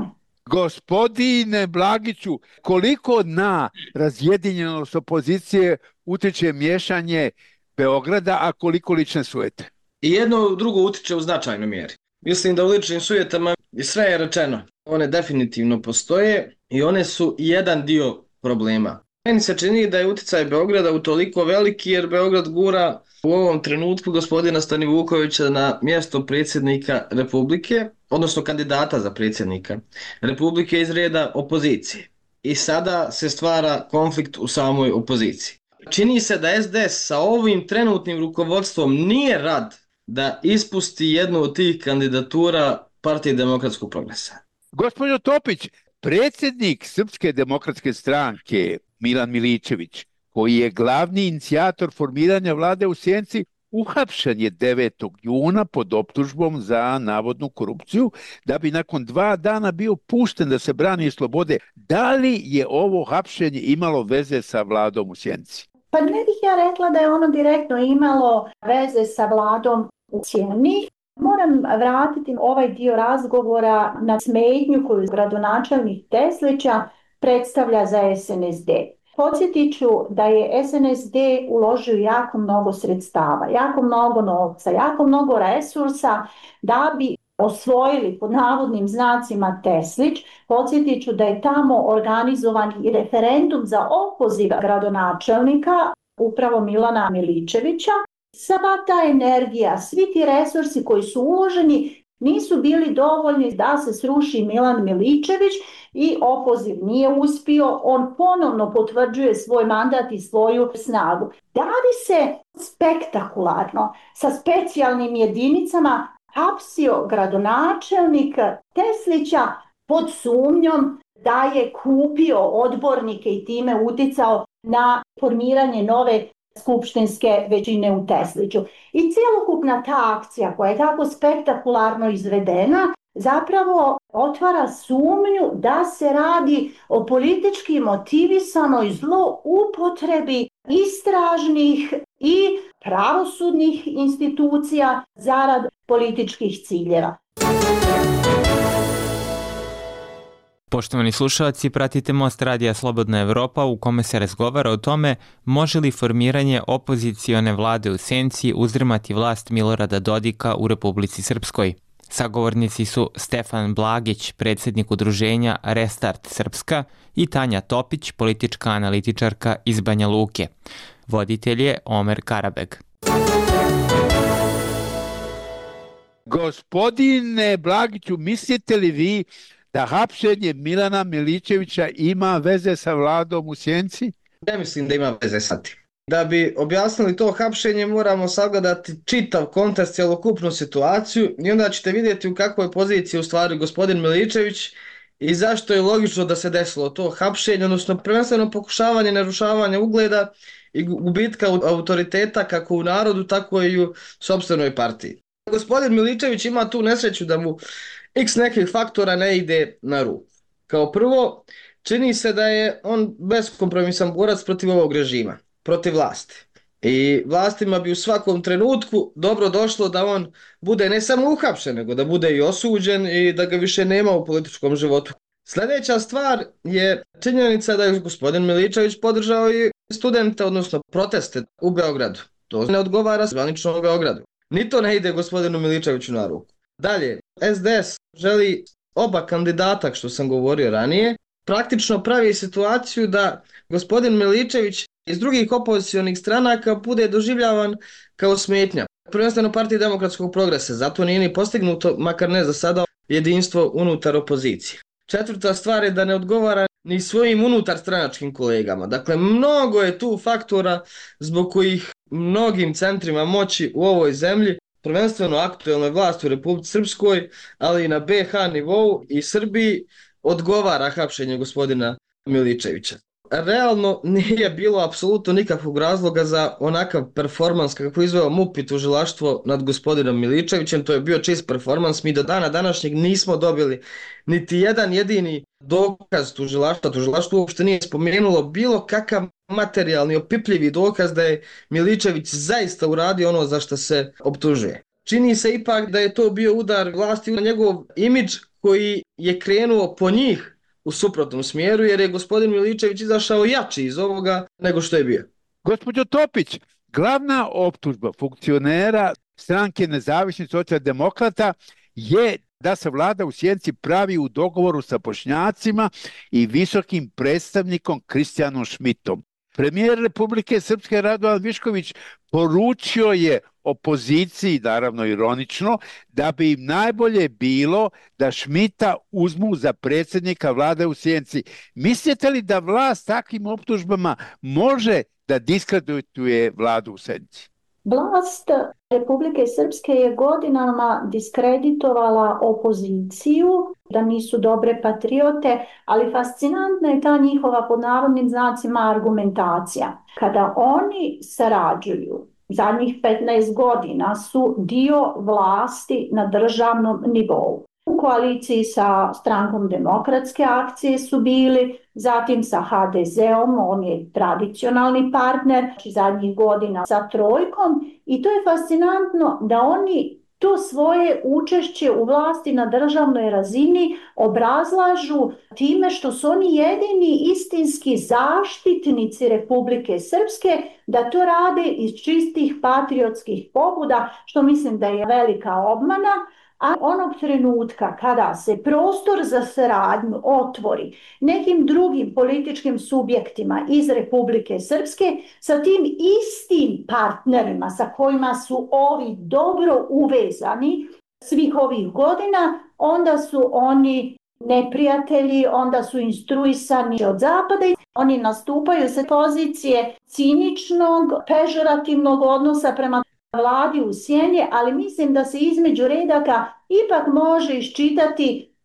[SPEAKER 11] Gospodine Blagiću, koliko na razjedinjenost opozicije utječe miješanje Beograda, a koliko lične sujete?
[SPEAKER 13] I jedno drugo utiče u značajnoj mjeri. Mislim da u ličnim sujetama sve je rečeno. One definitivno postoje i one su jedan dio problema. Meni se čini da je uticaj Beograda utoliko veliki jer Beograd gura u ovom trenutku gospodina Stanivukovića na mjesto predsjednika Republike, odnosno kandidata za predsjednika Republike iz reda opozicije. I sada se stvara konflikt u samoj opoziciji. Čini se da S D S sa ovim trenutnim rukovodstvom nije rad da ispusti jednu od tih kandidatura Partije demokratskog progresa.
[SPEAKER 11] Gospođo Topić, predsjednik Srpske demokratske stranke Milan Miličević, koji je glavni inicijator formiranja vlade u Sjenici, uhapšen je devetog juna pod optužbom za navodnu korupciju, da bi nakon dva dana bio pušten da se brani slobode. Da li je ovo hapšenje imalo veze sa vladom u Sjenici?
[SPEAKER 12] Pa ne bih ja rekla da je ono direktno imalo veze sa vladom u Sjeni. Moram vratiti ovaj dio razgovora na smetnju koju gradonačelnik Teslića predstavlja za S N S D. Podsjetit ću da je S N S D uložio jako mnogo sredstava, jako mnogo novca, jako mnogo resursa da bi osvojili pod navodnim znacima Teslić. Podsjetit ću da je tamo organizovan i referendum za opoziv gradonačelnika, upravo Milana Miličevića. Sva ta energija, svi ti resursi koji su uloženi nisu bili dovoljni da se sruši Milan Miličević i opoziv nije uspio. On ponovno potvrđuje svoj mandat i svoju snagu. Da li se spektakularno sa specijalnim jedinicama hapsio gradonačelnik Teslića pod sumnjom da je kupio odbornike i time uticao na formiranje nove skupštinske većine u Tesliću. I cjelokupna ta akcija koja je tako spektakularno izvedena zapravo otvara sumnju da se radi o politički motivisanoj zloupotrebi istražnih i pravosudnih institucija zarad političkih ciljeva.
[SPEAKER 4] Poštovani slušalci, pratite Most Radija Slobodna Evropa u kome se razgovara o tome može li formiranje opozicione vlade u senci uzdrmati vlast Milorada Dodika u Republici Srpskoj. Sagovornici su Stefan Blagić, predsjednik udruženja Restart Srpska, i Tanja Topić, politička analitičarka iz Banja Luke. Voditelj je Omer Karabeg.
[SPEAKER 11] Gospodine Blagiću, mislite li vi da hapšenje Milana Miličevića ima veze sa vladom u sjenci?
[SPEAKER 13] Ne mislim da ima veze sa tim. Da bi objasnili to hapšenje moramo sagledati čitav kontekst, cjelokupnu situaciju i onda ćete vidjeti u kakvoj poziciji u stvari gospodin Miličević i zašto je logično da se desilo to hapšenje, odnosno prvenstveno pokušavanje narušavanja ugleda i gubitka autoriteta kako u narodu, tako i u sopstvenoj partiji. Gospodin Miličević ima tu nesreću da mu x nekih faktora ne ide na ruku. Kao prvo, čini se da je on beskompromisan borac protiv ovog režima, protiv vlasti. I vlastima bi u svakom trenutku dobro došlo da on bude ne samo uhapšen, nego da bude i osuđen i da ga više nema u političkom životu. Sljedeća stvar je činjenica da je gospodin Miličević podržao i studente, odnosno proteste u Beogradu. To ne odgovara zvanično u Beogradu. Ni to ne ide gospodinu Miličeviću na ruku. Dalje, S D S želi oba kandidata, što sam govorio ranije, praktično pravi situaciju da gospodin Miličević iz drugih opozicionih stranaka bude doživljavan kao smetnja. Prvenstveno Partiji demokratskog progresa, zato nije ni postignuto, makar ne za sada, jedinstvo unutar opozicije. Četvrta stvar je da ne odgovara ni svojim unutar stranačkim kolegama. Dakle, mnogo je tu faktora zbog kojih mnogim centrima moći u ovoj zemlji, prvenstveno aktuelnoj vlasti u Republici Srpskoj, ali i na B iH nivou i Srbiji, odgovara hapšenje gospodina Miličevića. Realno nije bilo apsolutno nikakvog razloga za onakav performans kako izveo M U P i tužilaštvo nad gospodinom Miličevićem. To je bio čist performans. Mi do dana današnjeg nismo dobili niti jedan jedini dokaz tužilaštva. Tužilaštvo uopšte nije spomenulo bilo kakav materijalni opipljivi dokaz da je Miličević zaista uradio ono za što se optužuje. Čini se ipak da je to bio udar vlasti na njegov imidž koji je krenuo po njih u suprotnom smjeru, jer je gospodin Miličević izašao jači iz ovoga nego što je bio.
[SPEAKER 11] Gospođo Topić, glavna optužba funkcionera stranke Nezavisnih socijaldemokrata je da se vlada u sjenci pravi u dogovoru sa Bošnjacima i visokim predstavnikom Kristijanom Šmitom. Premijer Republike Srpske Radovan Višković poručio je opoziciji, naravno ironično, da bi im najbolje bilo da Šmita uzmu za predsjednika vlade u sjenci. Mislite li da vlast takvim optužbama može da diskredituje vladu u sjenci?
[SPEAKER 12] Vlast Republike Srpske je godinama diskreditovala opoziciju, da nisu dobre patriote, ali fascinantna je ta njihova pod navodnim znacima argumentacija. Kada oni sarađuju, zadnjih petnaest godina su dio vlasti na državnom nivou. U koaliciji sa strankom Demokratske akcije su bili, zatim sa H D Z-om, on je tradicionalni partner, znači zadnjih godina sa Trojkom, i to je fascinantno da oni to svoje učešće u vlasti na državnoj razini obrazlažu time što su oni jedini istinski zaštitnici Republike Srpske, da to rade iz čistih patriotskih pobuda, što mislim da je velika obmana. A onog trenutka kada se prostor za saradnju otvori nekim drugim političkim subjektima iz Republike Srpske sa tim istim partnerima sa kojima su ovi dobro uvezani svih ovih godina, onda su oni neprijatelji, onda su instruisani od zapada i oni nastupaju sa pozicije ciničnog, pežorativnog odnosa prema vladi u sjeni, ali mislim da se između redaka ipak može iščitati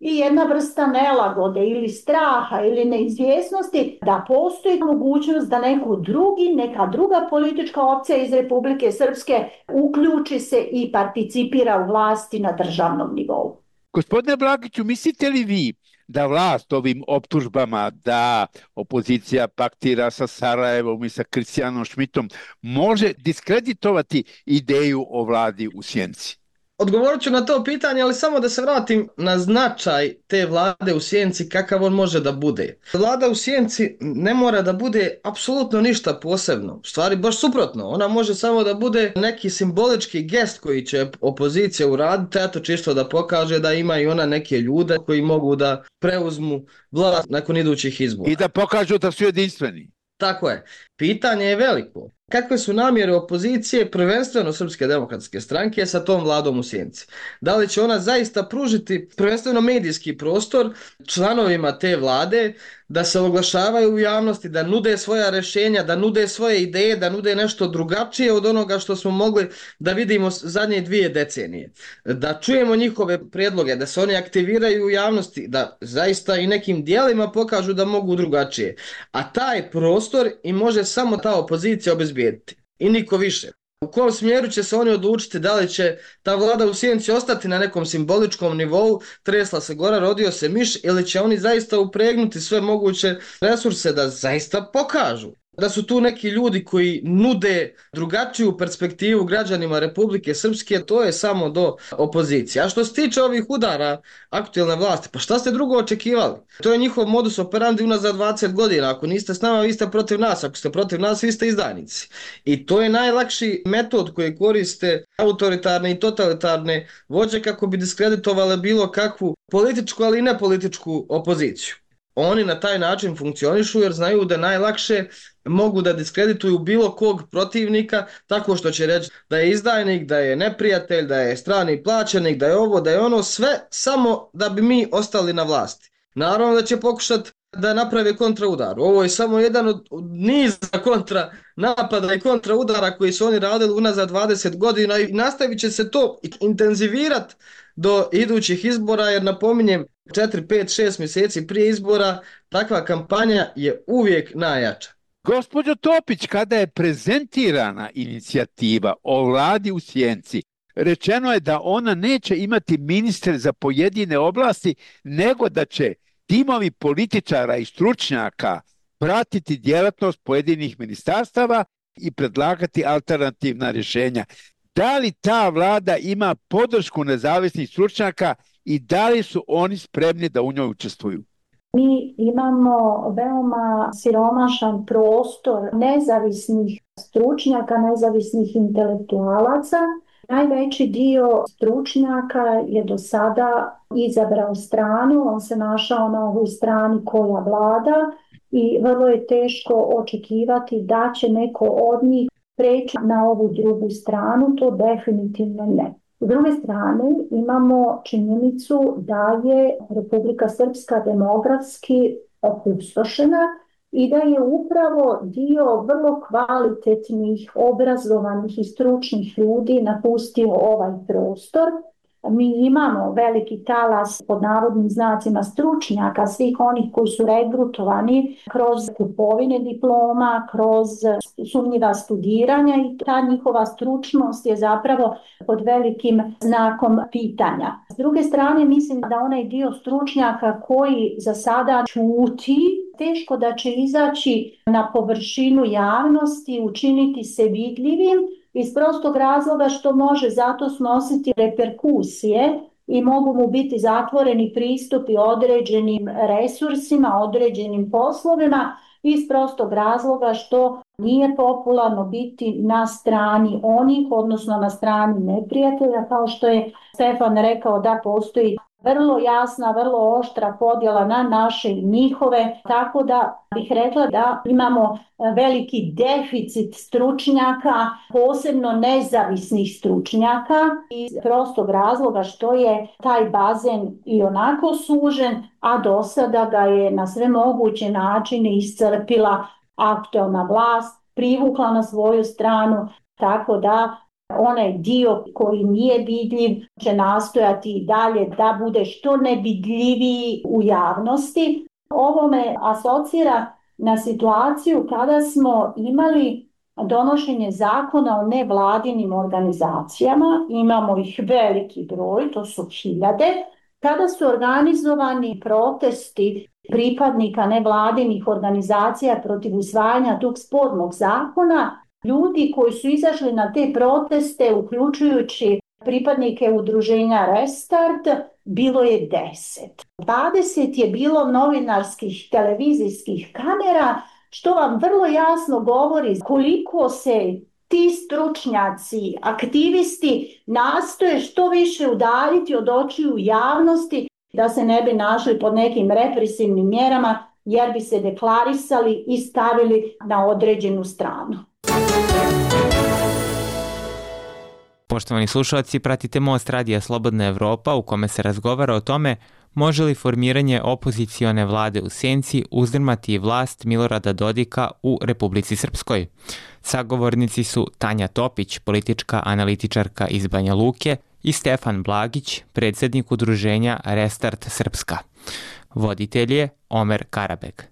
[SPEAKER 12] i jedna vrsta nelagode ili straha ili neizvjesnosti da postoji mogućnost da neko drugi, neka druga politička opcija iz Republike Srpske uključi se i participira u vlasti na državnom nivou.
[SPEAKER 11] Gospodine Blagiću, mislite li vi da vlast ovim optužbama da opozicija paktira sa Sarajevom i sa Kristijanom Šmitom može diskreditovati ideju o vladi u sjeni?
[SPEAKER 13] Odgovorit ću na to pitanje, ali samo da se vratim na značaj te vlade u sjenci, kakav on može da bude. Vlada u sjenci ne mora da bude apsolutno ništa posebno, u stvari baš suprotno. Ona može samo da bude neki simbolički gest koji će opozicija uraditi, eto čisto da pokaže da ima i ona neke ljude koji mogu da preuzmu vlast nakon idućih izbora.
[SPEAKER 11] I da pokažu da su jedinstveni.
[SPEAKER 13] Tako je. Pitanje je veliko. Kakve su namjere opozicije, prvenstveno Srpske demokratske stranke, sa tom vladom u sjenci? Da li će ona zaista pružiti prvenstveno medijski prostor članovima te vlade da se oglašavaju u javnosti, da nude svoja rješenja, da nude svoje ideje, da nude nešto drugačije od onoga što smo mogli da vidimo zadnje dvije decenije? Da čujemo njihove prijedloge, da se oni aktiviraju u javnosti, da zaista i nekim dijelima pokažu da mogu drugačije. A taj prostor i može samo ta opozicija obezbijediti. I niko više. U kom smjeru će se oni odlučiti, da li će ta vlada u sjenci ostati na nekom simboličkom nivou, tresla se gora, rodio se miš, ili će oni zaista upregnuti sve moguće resurse da zaista pokažu da su tu neki ljudi koji nude drugačiju perspektivu građanima Republike Srpske, to je samo do opozicije. A što se tiče ovih udara aktualne vlasti, pa šta ste drugo očekivali? To je njihov modus operandi unazad dvadeset godina. Ako niste s nama, vi ste protiv nas. Ako ste protiv nas, vi ste izdajnici. I to je najlakši metod koji koriste autoritarne i totalitarne vođe kako bi diskreditovale bilo kakvu političku, ali i nepolitičku opoziciju. Oni na taj način funkcionišu jer znaju da najlakše mogu da diskredituju bilo kog protivnika tako što će reći da je izdajnik, da je neprijatelj, da je strani plaćenik, da je ovo, da je ono, sve samo da bi mi ostali na vlasti. Naravno da će pokušati da naprave kontraudar. Ovo je samo jedan od niza kontra napada i kontraudara koji su oni radili unazad dvadeset godina i nastavit će se to intenzivirati do idućih izbora, jer napominjem, četiri, pet, šest mjeseci prije izbora takva kampanja je uvijek najjača.
[SPEAKER 11] Gospođo Topić, kada je prezentirana inicijativa o vladi u sjenci, rečeno je da ona neće imati ministre za pojedine oblasti, nego da će timovi političara i stručnjaka pratiti djelatnost pojedinih ministarstava i predlagati alternativna rješenja. Da li ta vlada ima podršku nezavisnih stručnjaka i da li su oni spremni da u njoj učestvuju?
[SPEAKER 12] Mi imamo veoma siromašan prostor nezavisnih stručnjaka, nezavisnih intelektualaca. Najveći dio stručnjaka je do sada izabrao stranu, on se našao na ovoj strani koja vlada i vrlo je teško očekivati da će neko od njih preći na ovu drugu stranu, to definitivno ne. S druge strane imamo činjenicu da je Republika Srpska demografski opustošena i da je upravo dio vrlo kvalitetnih, obrazovanih i stručnih ljudi napustio ovaj prostor. Mi imamo veliki talas pod navodnim znacima stručnjaka, svih onih koji su regrutovani kroz kupovine diploma, kroz sumnjiva studiranja i ta njihova stručnost je zapravo pod velikim znakom pitanja. S druge strane, mislim da onaj dio stručnjaka koji za sada ćuti, teško da će izaći na površinu javnosti, učiniti se vidljivim, iz prostog razloga što može zato snositi reperkusije i mogu mu biti zatvoreni pristupi određenim resursima, određenim poslovima, iz prostog razloga što nije popularno biti na strani onih, odnosno na strani neprijatelja, kao što je Stefan rekao da postoji vrlo jasna, vrlo oštra podjela na naše i njihove, tako da bih rekla da imamo veliki deficit stručnjaka, posebno nezavisnih stručnjaka, iz prostog razloga što je taj bazen i onako sužen, a do sada ga je na sve moguće načine iscrpila aktualna vlast, privukla na svoju stranu, tako da onaj dio koji nije vidljiv će nastojati i dalje da bude što nevidljiviji u javnosti. Ovo me asocira na situaciju kada smo imali donošenje zakona o nevladinim organizacijama, imamo ih veliki broj, to su hiljade, kada su organizovani protesti pripadnika nevladinih organizacija protiv usvajanja tog spornog zakona, ljudi koji su izašli na te proteste, uključujući pripadnike udruženja Restart, bilo je deset. dvadeset je bilo novinarskih televizijskih kamera, što vam vrlo jasno govori koliko se ti stručnjaci, aktivisti nastoje što više udaljiti od očiju javnosti da se ne bi našli pod nekim represivnim mjerama jer bi se deklarisali i stavili na određenu stranu.
[SPEAKER 4] Poštovani slušalci, pratite Most Radija Slobodna Evropa u kome se razgovara o tome može li formiranje opozicione vlade u senci uzdrmati vlast Milorada Dodika u Republici Srpskoj. Sagovornici su Tanja Topić, politička analitičarka iz Banja Luke, i Stefan Blagić, predsjednik udruženja Restart Srpska. Voditelj je Omer Karabeg.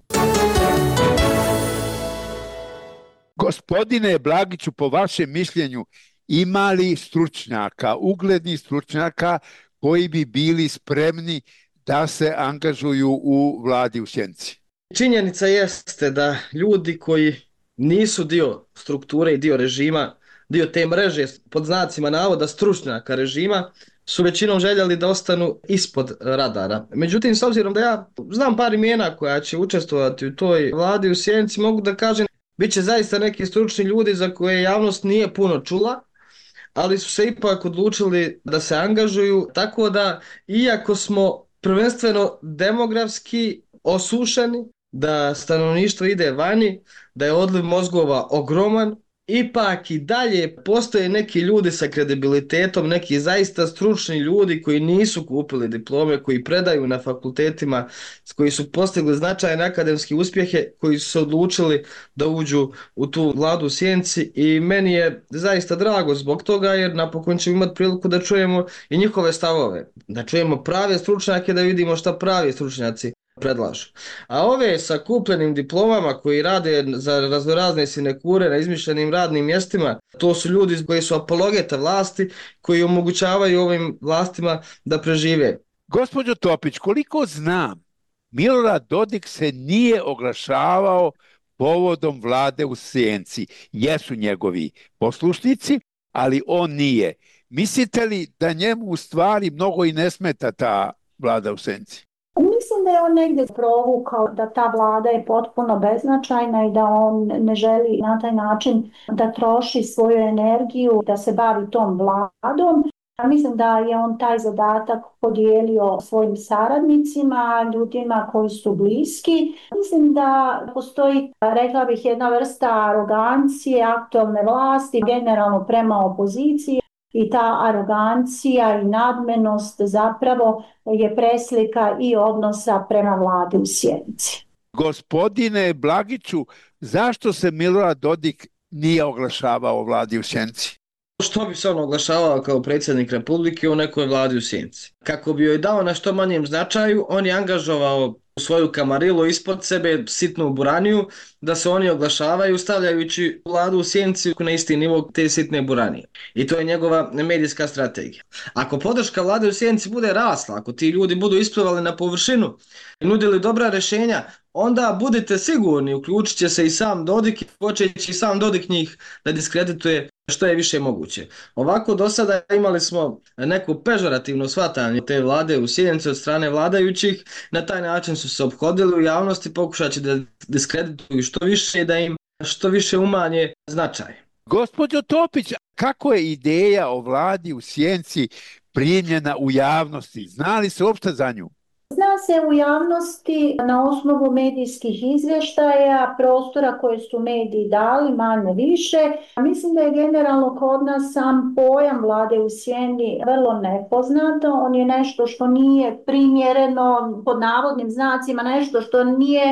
[SPEAKER 11] Gospodine Blagiću, po vašem mišljenju, ima li stručnjaka, uglednih stručnjaka koji bi bili spremni da se angažuju u vladi u senci?
[SPEAKER 13] Činjenica jeste da ljudi koji nisu dio strukture i dio režima, dio te mreže pod znacima navoda stručnjaka režima, su većinom željeli da ostanu ispod radara. Međutim, s obzirom da ja znam par imena koja će učestvovati u toj vladi u senci, mogu da kažem bit će zaista neki stručni ljudi za koje javnost nije puno čula, ali su se ipak odlučili da se angažuju, tako da iako smo prvenstveno demografski osušeni, da stanovništvo ide vani, da je odliv mozgova ogroman, ipak i dalje postoje neki ljudi sa kredibilitetom, neki zaista stručni ljudi koji nisu kupili diplome, koji predaju na fakultetima, koji su postigli značajne akademske uspjehe, koji su se odlučili da uđu u tu vladu u senci i meni je zaista drago zbog toga jer napokon ćemo imati priliku da čujemo i njihove stavove, da čujemo prave stručnjake, da vidimo šta pravi stručnjaci predlažu. A ove sa kupljenim diplomama koji rade za raznorazne sinekure na izmišljenim radnim mjestima, to su ljudi koji su apologeta vlasti, koji omogućavaju ovim vlastima da prežive.
[SPEAKER 11] Gospođo Topić, koliko znam, Milorad Dodik se nije oglašavao povodom vlade u senci. Jesu njegovi poslušnici, ali on nije. Mislite li da njemu u stvari mnogo i ne smeta ta vlada u senci?
[SPEAKER 12] Mislim da je on negdje provukao da ta vlada je potpuno beznačajna i da on ne želi na taj način da troši svoju energiju, da se bavi tom vladom. Mislim da je on taj zadatak podijelio svojim saradnicima, ljudima koji su bliski. Mislim da postoji, rekla bih, jedna vrsta arogancije aktualne vlasti, generalno prema opoziciji. I ta arogancija i nadmenost zapravo je preslika i odnosa prema vladi u senci.
[SPEAKER 11] Gospodine Blagiću, zašto se Milorad Dodik nije oglašavao o vladi u senci?
[SPEAKER 13] Što bi se on oglašavao kao predsjednik Republike u nekoj vladi u senci? Kako bi joj dao na što manjem značaju, on je angažovao svoju kamarilu ispod sebe, sitnu buraniju, da se oni oglašavaju stavljajući vladu u senci na isti nivo te sitne buranije. I to je njegova medijska strategija. Ako podrška vlade u senci bude rasla, ako ti ljudi budu isplivali na površinu i nudili dobra rješenja, onda budite sigurni, uključit će se i sam Dodik i počeći sam Dodik njih da diskredituje što je više moguće. Ovako do sada imali smo neko pežorativno shvatanje te vlade u senci od strane vladajućih, na taj način su se ophodili u javnosti pokušajući da diskredituju što više i da im što više umanje značaj.
[SPEAKER 11] Gospođo Topić, kako je ideja o vladi u senci primljena u javnosti? Zna li se uopšte za nju?
[SPEAKER 12] Zna se u javnosti na osnovu medijskih izvještaja, prostora koje su mediji dali, manje više. Mislim da je generalno kod nas sam pojam vlade u sjeni vrlo nepoznat. On je nešto što nije primjereno, pod navodnim znacima, nešto što nije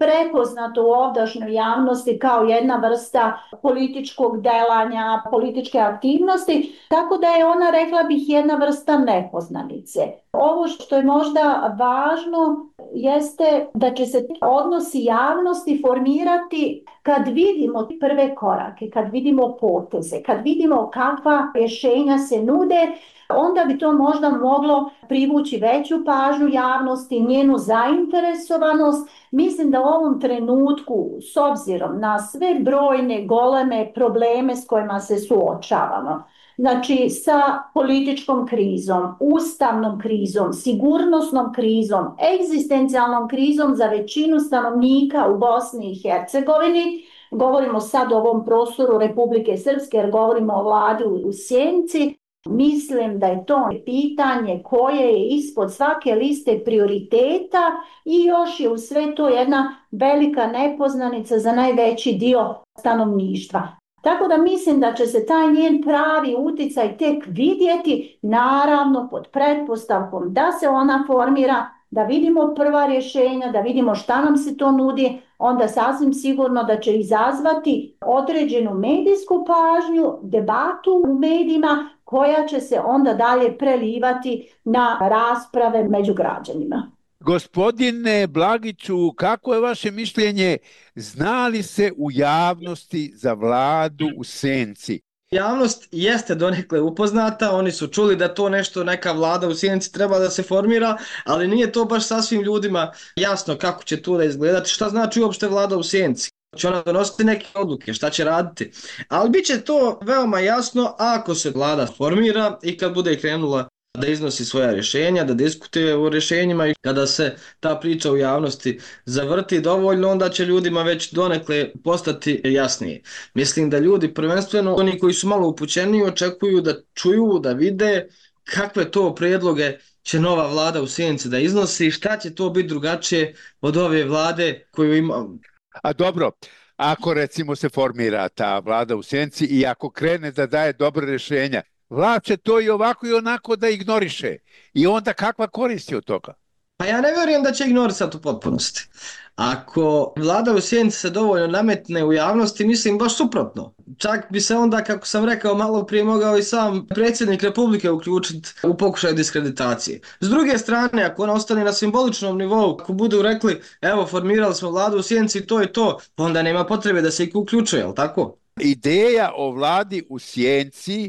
[SPEAKER 12] prepoznato u ovdašnjoj javnosti kao jedna vrsta političkog delanja, političke aktivnosti, tako da je ona, rekla bih, jedna vrsta nepoznanice. Ovo što je možda važno jeste da će se odnosi javnosti formirati kad vidimo prve korake, kad vidimo poteze, kad vidimo kakva rješenja se nude, onda bi to možda moglo privući veću pažnju javnosti, njenu zainteresovanost. Mislim da u ovom trenutku, s obzirom na sve brojne goleme probleme s kojima se suočavamo, znači sa političkom krizom, ustavnom krizom, sigurnosnom krizom, egzistencijalnom krizom za većinu stanovnika u Bosni i Hercegovini, govorimo sad o ovom prostoru Republike Srpske jer govorimo o vladi u Sjenici, mislim da je to pitanje koje je ispod svake liste prioriteta i još je u sve to jedna velika nepoznanica za najveći dio stanovništva. Tako da mislim da će se taj njen pravi uticaj tek vidjeti, naravno pod pretpostavkom da se ona formira, da vidimo prva rješenja, da vidimo šta nam se to nudi, onda sasvim sigurno da će izazvati određenu medijsku pažnju, debatu u medijima koja će se onda dalje prelivati na rasprave među građanima.
[SPEAKER 11] Gospodine Blagiću, kako je vaše mišljenje, zna li se u javnosti za vladu u senci?
[SPEAKER 13] Javnost jeste donekle upoznata, oni su čuli da to nešto, neka vlada u Sjenici treba da se formira, ali nije to baš sasvim ljudima jasno kako će to da izgledati, šta znači uopšte vlada u Sjenici. Će ona donositi neke odluke, šta će raditi. Ali bit će to veoma jasno ako se vlada formira i kad bude krenula da iznosi svoja rješenja, da diskutuje o rješenjima i kada se ta priča u javnosti zavrti dovoljno, onda će ljudima već donekle postati jasnije. Mislim da ljudi, prvenstveno oni koji su malo upućeni, očekuju da čuju, da vide kakve to prijedloge će nova vlada u Sjenici da iznosi, šta će to biti drugačije od ove vlade koju ima.
[SPEAKER 11] A dobro, ako recimo se formira ta vlada u Sjenici i ako krene da daje dobre rješenja, vlast će to i ovako i onako da ignoriše. I onda kakva koristi od toga?
[SPEAKER 13] Pa ja ne vjerujem da će ignorisati u potpunosti. Ako vlada u Sjenici se dovoljno nametne u javnosti, mislim baš suprotno. Čak bi se onda, kako sam rekao malo prije, mogao i sam predsjednik Republike uključiti u pokušaj diskreditacije. S druge strane, ako ona ostane na simboličnom nivou, ako budu rekli, evo, formirali smo vladu u Sjenici, to je to, onda nema potrebe da se ih uključuje, jel tako?
[SPEAKER 11] Ideja o vladi u Sjenici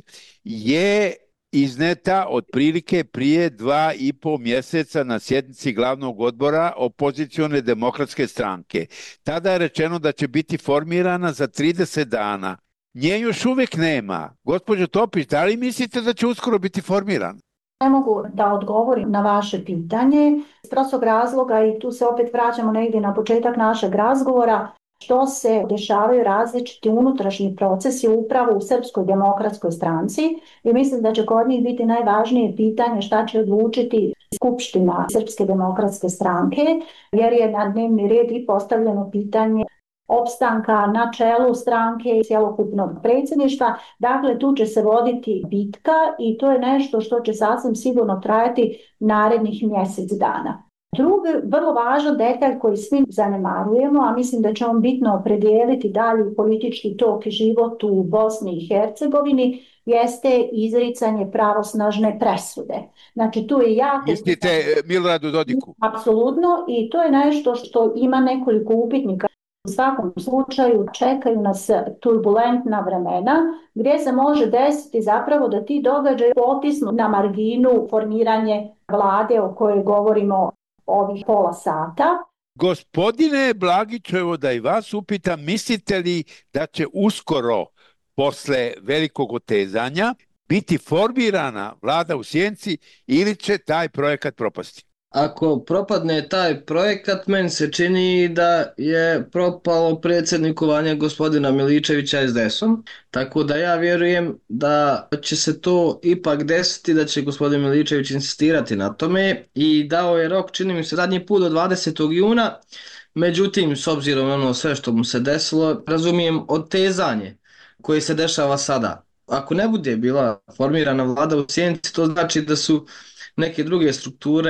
[SPEAKER 11] je izneta otprilike prije dva i po mjeseca na sjednici glavnog odbora opozicione demokratske stranke. Tada je rečeno da će biti formirana za trideset dana. Nje još uvijek nema. Gospođo Topić, da li mislite da će uskoro biti formirana?
[SPEAKER 12] Ne mogu da odgovorim na vaše pitanje iz prostog razloga i tu se opet vraćamo negdje na početak našeg razgovora, što se dešavaju različiti unutrašnji procesi upravo u Srpskoj demokratskoj stranci i mislim da će kod njih biti najvažnije pitanje šta će odlučiti Skupština Srpske demokratske stranke, jer je na dnevni red i postavljeno pitanje opstanka na čelu stranke i cjelokupnog predsjedništva. Dakle, tu će se voditi bitka i to je nešto što će sasvim sigurno trajati narednih mjesec dana. Drugi vrlo važan detalj koji svi zanemarujemo, a mislim da će on bitno opredijeliti dalji politički tok i život u Bosni i Hercegovini, jeste izricanje pravosnažne presude. Znači tu je jako...
[SPEAKER 11] Mislite Miloradu Dodiku?
[SPEAKER 12] Apsolutno, i to je nešto što ima nekoliko upitnika. U svakom slučaju čekaju nas turbulentna vremena gdje se može desiti zapravo da ti događaji potisnu na marginu formiranje vlade o kojoj govorimo ovih pola sata.
[SPEAKER 11] Gospodine Blagiću, evo da i vas upitam, mislite li da će uskoro, posle velikog otezanja, biti formirana vlada u Sjenici ili će taj projekat propasti?
[SPEAKER 13] Ako propadne taj projekat, meni se čini da je propalo predsjednikovanje gospodina Miličevića es de esom, tako da ja vjerujem da će se to ipak desiti, da će gospodin Miličević insistirati na tome i dao je rok, čini mi se, zadnji put do dvadesetog juna, međutim, s obzirom na ono sve što mu se desilo, razumijem otezanje koje se dešava sada. Ako ne bude bila formirana vlada u Sjenici, to znači da su neke druge strukture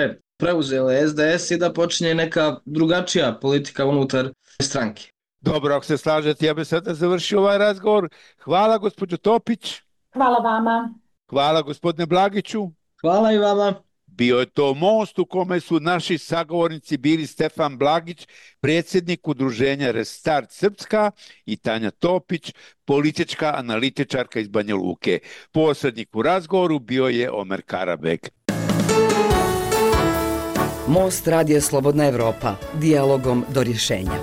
[SPEAKER 13] preuzele S D S i da počinje neka drugačija politika unutar stranke.
[SPEAKER 11] Dobro, ako se slažete, ja bih sada završio ovaj razgovor. Hvala, gospođo Topić.
[SPEAKER 12] Hvala vama.
[SPEAKER 11] Hvala, gospodine Blagiću.
[SPEAKER 13] Hvala i vama.
[SPEAKER 11] Bio je to most u kome su naši sagovornici bili Stefan Blagić, predsjednik udruženja Restart Srpska, i Tanja Topić, politička analitičarka iz Banja Luke. Posrednik u razgovoru bio je Omer Karabek.
[SPEAKER 7] Most Radija Slobodna Evropa. Dijalogom do rješenja.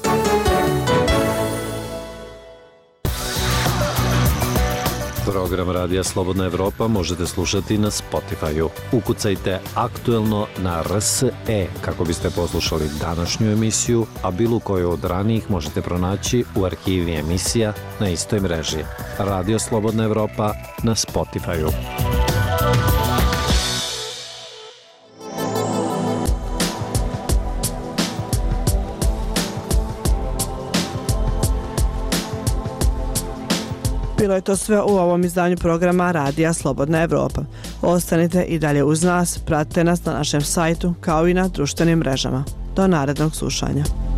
[SPEAKER 6] Program Radija Slobodna Evropa možete slušati na Spotify-u. Ukucajte aktuelno na R S E kako biste poslušali današnju emisiju, a bilo koju od ranijih možete pronaći u arhivi emisija na istoj mreži. Radio Slobodna Evropa na Spotify-u.
[SPEAKER 2] Bilo je to sve u ovom izdanju programa Radija Slobodna Evropa. Ostanite i dalje uz nas, pratite nas na našem sajtu kao i na društvenim mrežama. Do narednog slušanja.